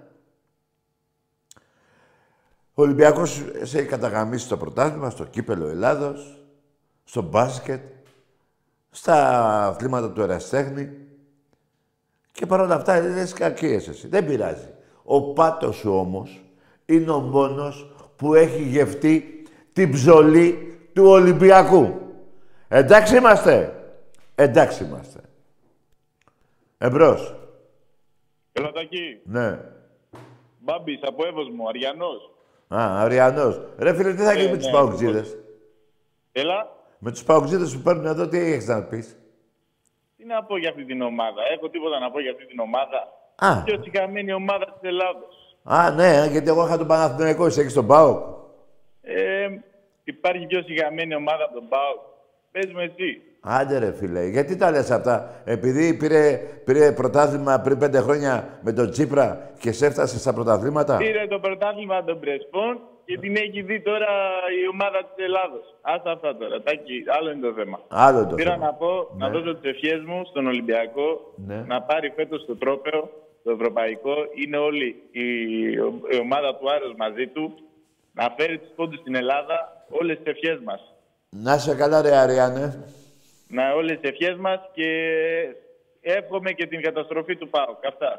Ο Ολυμπιακός σε έχει καταγαμίσει στο πρωτάθλημα, στο κύπελλο Ελλάδος, στο μπάσκετ, στα αθλήματα του ερασιτέχνη και παρόλα αυτά λες κακίες εσύ. Δεν πειράζει. Ο πάτος σου όμως είναι ο μόνος που έχει γευτεί την ψωλή του Ολυμπιακού. Εντάξει είμαστε. Εντάξει είμαστε. Εμπρός. Ελατακή. Ναι. Μπάμπης από Εύωσμο, Αριανός. Α, Αριανός. Ρε φίλε, τι θα γίνει Ε, με τους ναι, παοκτζίδες. Έλα. Με τους παοκτζίδες που παίρνουν εδώ, τι έχεις να πεις. Τι να πω για αυτή την ομάδα. Έχω τίποτα να πω για αυτή την ομάδα. Α. Πιο συγχαμένη ομάδα της Ελλάδος. Α, ναι, γιατί εγώ είχα τον Παναθηναϊκό, εσύ έχεις τον ΠΑΟΚ. Ε, υπάρχει πιο συγχαμένη ομάδα από τον ΠΑΟΚ. Πες μου εσύ. Άντε ρε φίλε, γιατί τα λες αυτά. Επειδή πήρε, πήρε πρωτάθλημα πριν πέντε χρόνια με τον Τσίπρα και σε έφτασε στα πρωταθλήματα. Πήρε το πρωτάθλημα των Πρεσπών και την έχει δει τώρα η ομάδα της Ελλάδος. Άστα αυτά τώρα. Τάκη, άλλο είναι το θέμα. Άλλο είναι το Πήρα θέμα. να πω, Ναι. να δώσω τις ευχές μου στον Ολυμπιακό Ναι. να πάρει φέτος το τρόπαιο, το ευρωπαϊκό. Είναι όλη η, η ομάδα του Άρος μαζί του. Να φέρει τους πόντους στην Ελλάδα. Όλες τις ευχές μας. Να είσαι καλά ρε Αριάνε. Να όλες τις ευχές μας και εύχομαι και την καταστροφή του ΠΑΟΚ. Αυτά.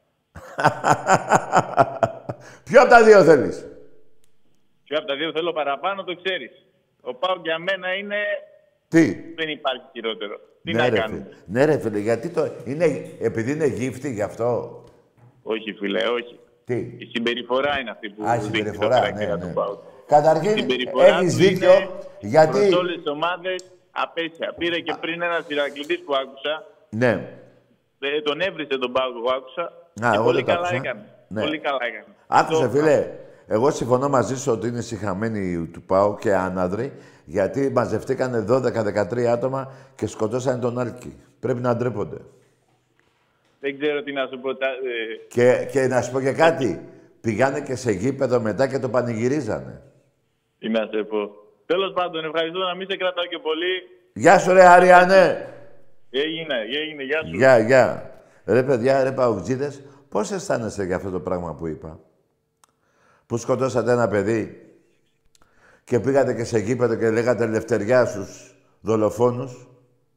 Ποιο από τα δύο θέλεις. Ποιο από τα δύο θέλω παραπάνω, το ξέρεις. Ο ΠΑΟΚ για μένα είναι... Τι. Δεν υπάρχει χειρότερο. Τι Ναι να ρε, κάνουμε. φίλε. Ναι ρε φίλε, γιατί το... Είναι... Επειδή είναι γύφτη γι' αυτό. Όχι φίλε, όχι. Τι. Η συμπεριφορά είναι αυτή που Α, η δείχνει το συμπεριφορά, χαρακτήρα ναι, του ναι. ΠΑΟΚ. Καταρχήν, Η συμπεριφορά έχεις του δίκιο, είναι γιατί... προς όλες τις ομάδες απέσια. Πήρε και πριν ένας Ηρακλήδης που άκουσα. Ναι. Ε, τον έβρισε τον ΠΑΟΚ που άκουσα. Α, και εγώ πολύ δεν το καλά άκουσα. έκανε. Ναι. Πολύ καλά έκανε. Άκουσε, Το- φίλε. Εγώ συμφωνώ μαζί σου ότι είναι συγχαμένοι του ΠΑΟ και άναδροι, γιατί μαζευτήκανε δώδεκα δεκατρία άτομα και σκοτώσανε τον Άλκη. Πρέπει να ντρέπονται. Δεν ξέρω τι να σου πω. τα- ε, Και, και να σου πω και κάτι. Πήγανε και σε γήπεδο μετά και το πανηγυρίζανε. Τι να σε πω. Τέλος πάντων, ευχαριστώ να μην σε κρατάω και πολύ. Γεια σου, ρε Αριανέ. Έγινε, έγινε, γεια σου. Γεια, γεια. Ρε παιδιά, ρε παουτζίδες, πώς αισθάνεστε για αυτό το πράγμα που είπα. Που σκοτώσατε ένα παιδί και πήγατε και σε γήπεδο και λέγατε ελευθεριά στους δολοφόνους.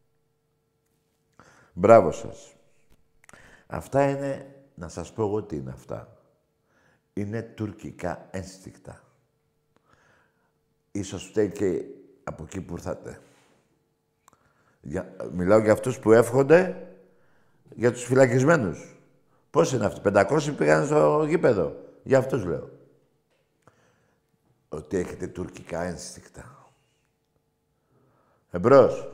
Μπράβο σας. Αυτά είναι, να σας πω εγώ τι είναι αυτά. Είναι τουρκικά ένστικτα. Ίσως φταίει και από εκεί που ήρθατε. Για, μιλάω για αυτούς που εύχονται για τους φυλακισμένους. Πώς είναι αυτοί, πεντακόσιοι πήγαν στο γήπεδο. Για αυτούς λέω. Ότι έχετε τουρκικά ένστικτα. Εμπρός.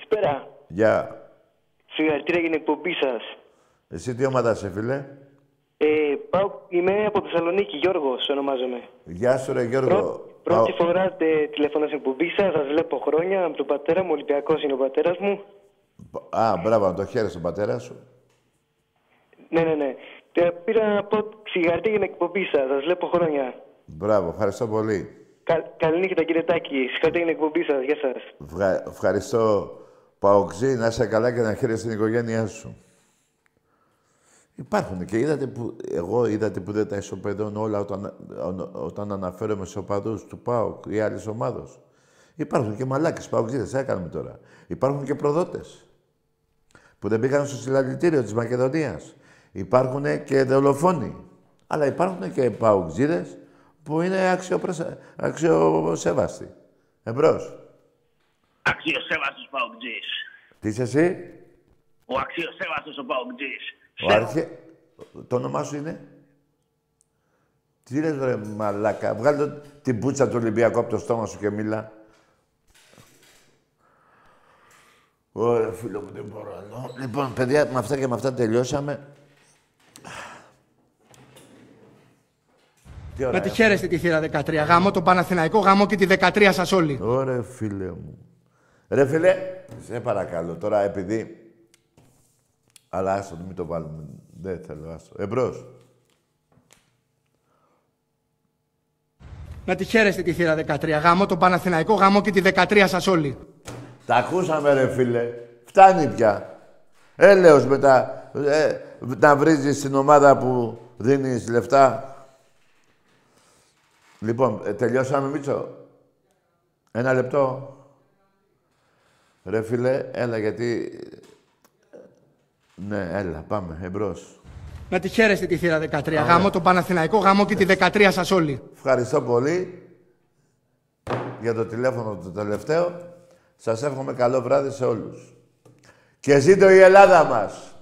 Καλησπέρα. Γεια. Συγχαρητήρια για την εκπομπή σας. Εσύ τι ομάδα είσαι, φίλε. Ε, πάω, είμαι από Θεσσαλονίκη, Γιώργος ονομάζομαι. Γεια σου ρε Γιώργο. Πρω, πρώτη πάω... φορά τε, τηλεφωνώ στην εκπομπή σας, σας βλέπω χρόνια, από τον πατέρα μου, Ολυμπιακός είναι ο πατέρας μου. Α, μπράβο, να το χαίρεσαι τον πατέρα σου. Ναι, ναι, ναι. Ε, πήρα να πω συγχαρητήρια για την εκπομπή σας, σας βλέπω χρόνια. Μπράβο, ευχαριστώ πολύ. Κα, καλή νύχτα κύριε Τάκη, συγχαρητήρια για την εκπομπή σας, γεια σας. Ευχα... Ευχαριστώ Παοξή, να είσαι καλά και να χαίρεσαι την οικογένειά σου. Υπάρχουν και είδατε που, εγώ είδατε που δεν τα ισοπεδώνω όλα όταν, όταν αναφέρομαι σε οπαδούς του ΠΑΟΚ ή άλλης ομάδος. Υπάρχουν και μαλάκες Παοξίδες, έκαναμε τώρα. Υπάρχουν και προδότες που δεν πήγαν στο συλλαλητήριο της Μακεδονίας. Υπάρχουν και δολοφόνοι. Αλλά υπάρχουν και Παοξίδες που είναι αξιοπρεσα... αξιοσέβαστοι. Εμπρός. Αξιοσέβαστος Παοκτζής. Τι είσαι εσύ? Ο αξιοσέβαστος ο Παοκτζής. Ο Άρχε... Το όνομά σου είναι? Τι λες ρε μαλάκα. Βγάλε το... την πουτσα του Ολυμπιακού από το στόμα σου και μίλα. Ωραία φίλο μου, δεν μπορώ άλλο. Λοιπόν, παιδιά, με αυτά και με αυτά τελειώσαμε. Να τη χαίρεστε τη θύρα δεκατρία. Γάμο τον Παναθηναϊκό, γάμο και τη δεκατρία σας όλοι. Ωραία φίλε μου. Ρε φίλε, σε παρακαλώ τώρα επειδή... Αλλά άστο, μην το βάλουμε. Δεν θέλω, άστο. Εμπρός. Να τη χαίρεστε τη θύρα δεκατρία. Γάμο τον Παναθηναϊκό, γάμο και τη δεκατρία σας όλοι. Τα ακούσαμε ρε φίλε. Φτάνει πια. Έλεος μετά. Ε, να βρίζεις την ομάδα που δίνεις λεφτά. Λοιπόν, ε, τελειώσαμε Μίτσο. Ένα λεπτό. Ρε φίλε, έλα γιατί... Ναι, έλα, πάμε, εμπρός. Να τη χαίρεστε τη θύρα δεκατρία. Άρα. Γάμο τον Παναθηναϊκό, γάμο και τη δεκατρία σας όλοι. Ευχαριστώ πολύ για το τηλέφωνο το τελευταίο. Σας εύχομαι καλό βράδυ σε όλους. Και ζήτω η Ελλάδα μας!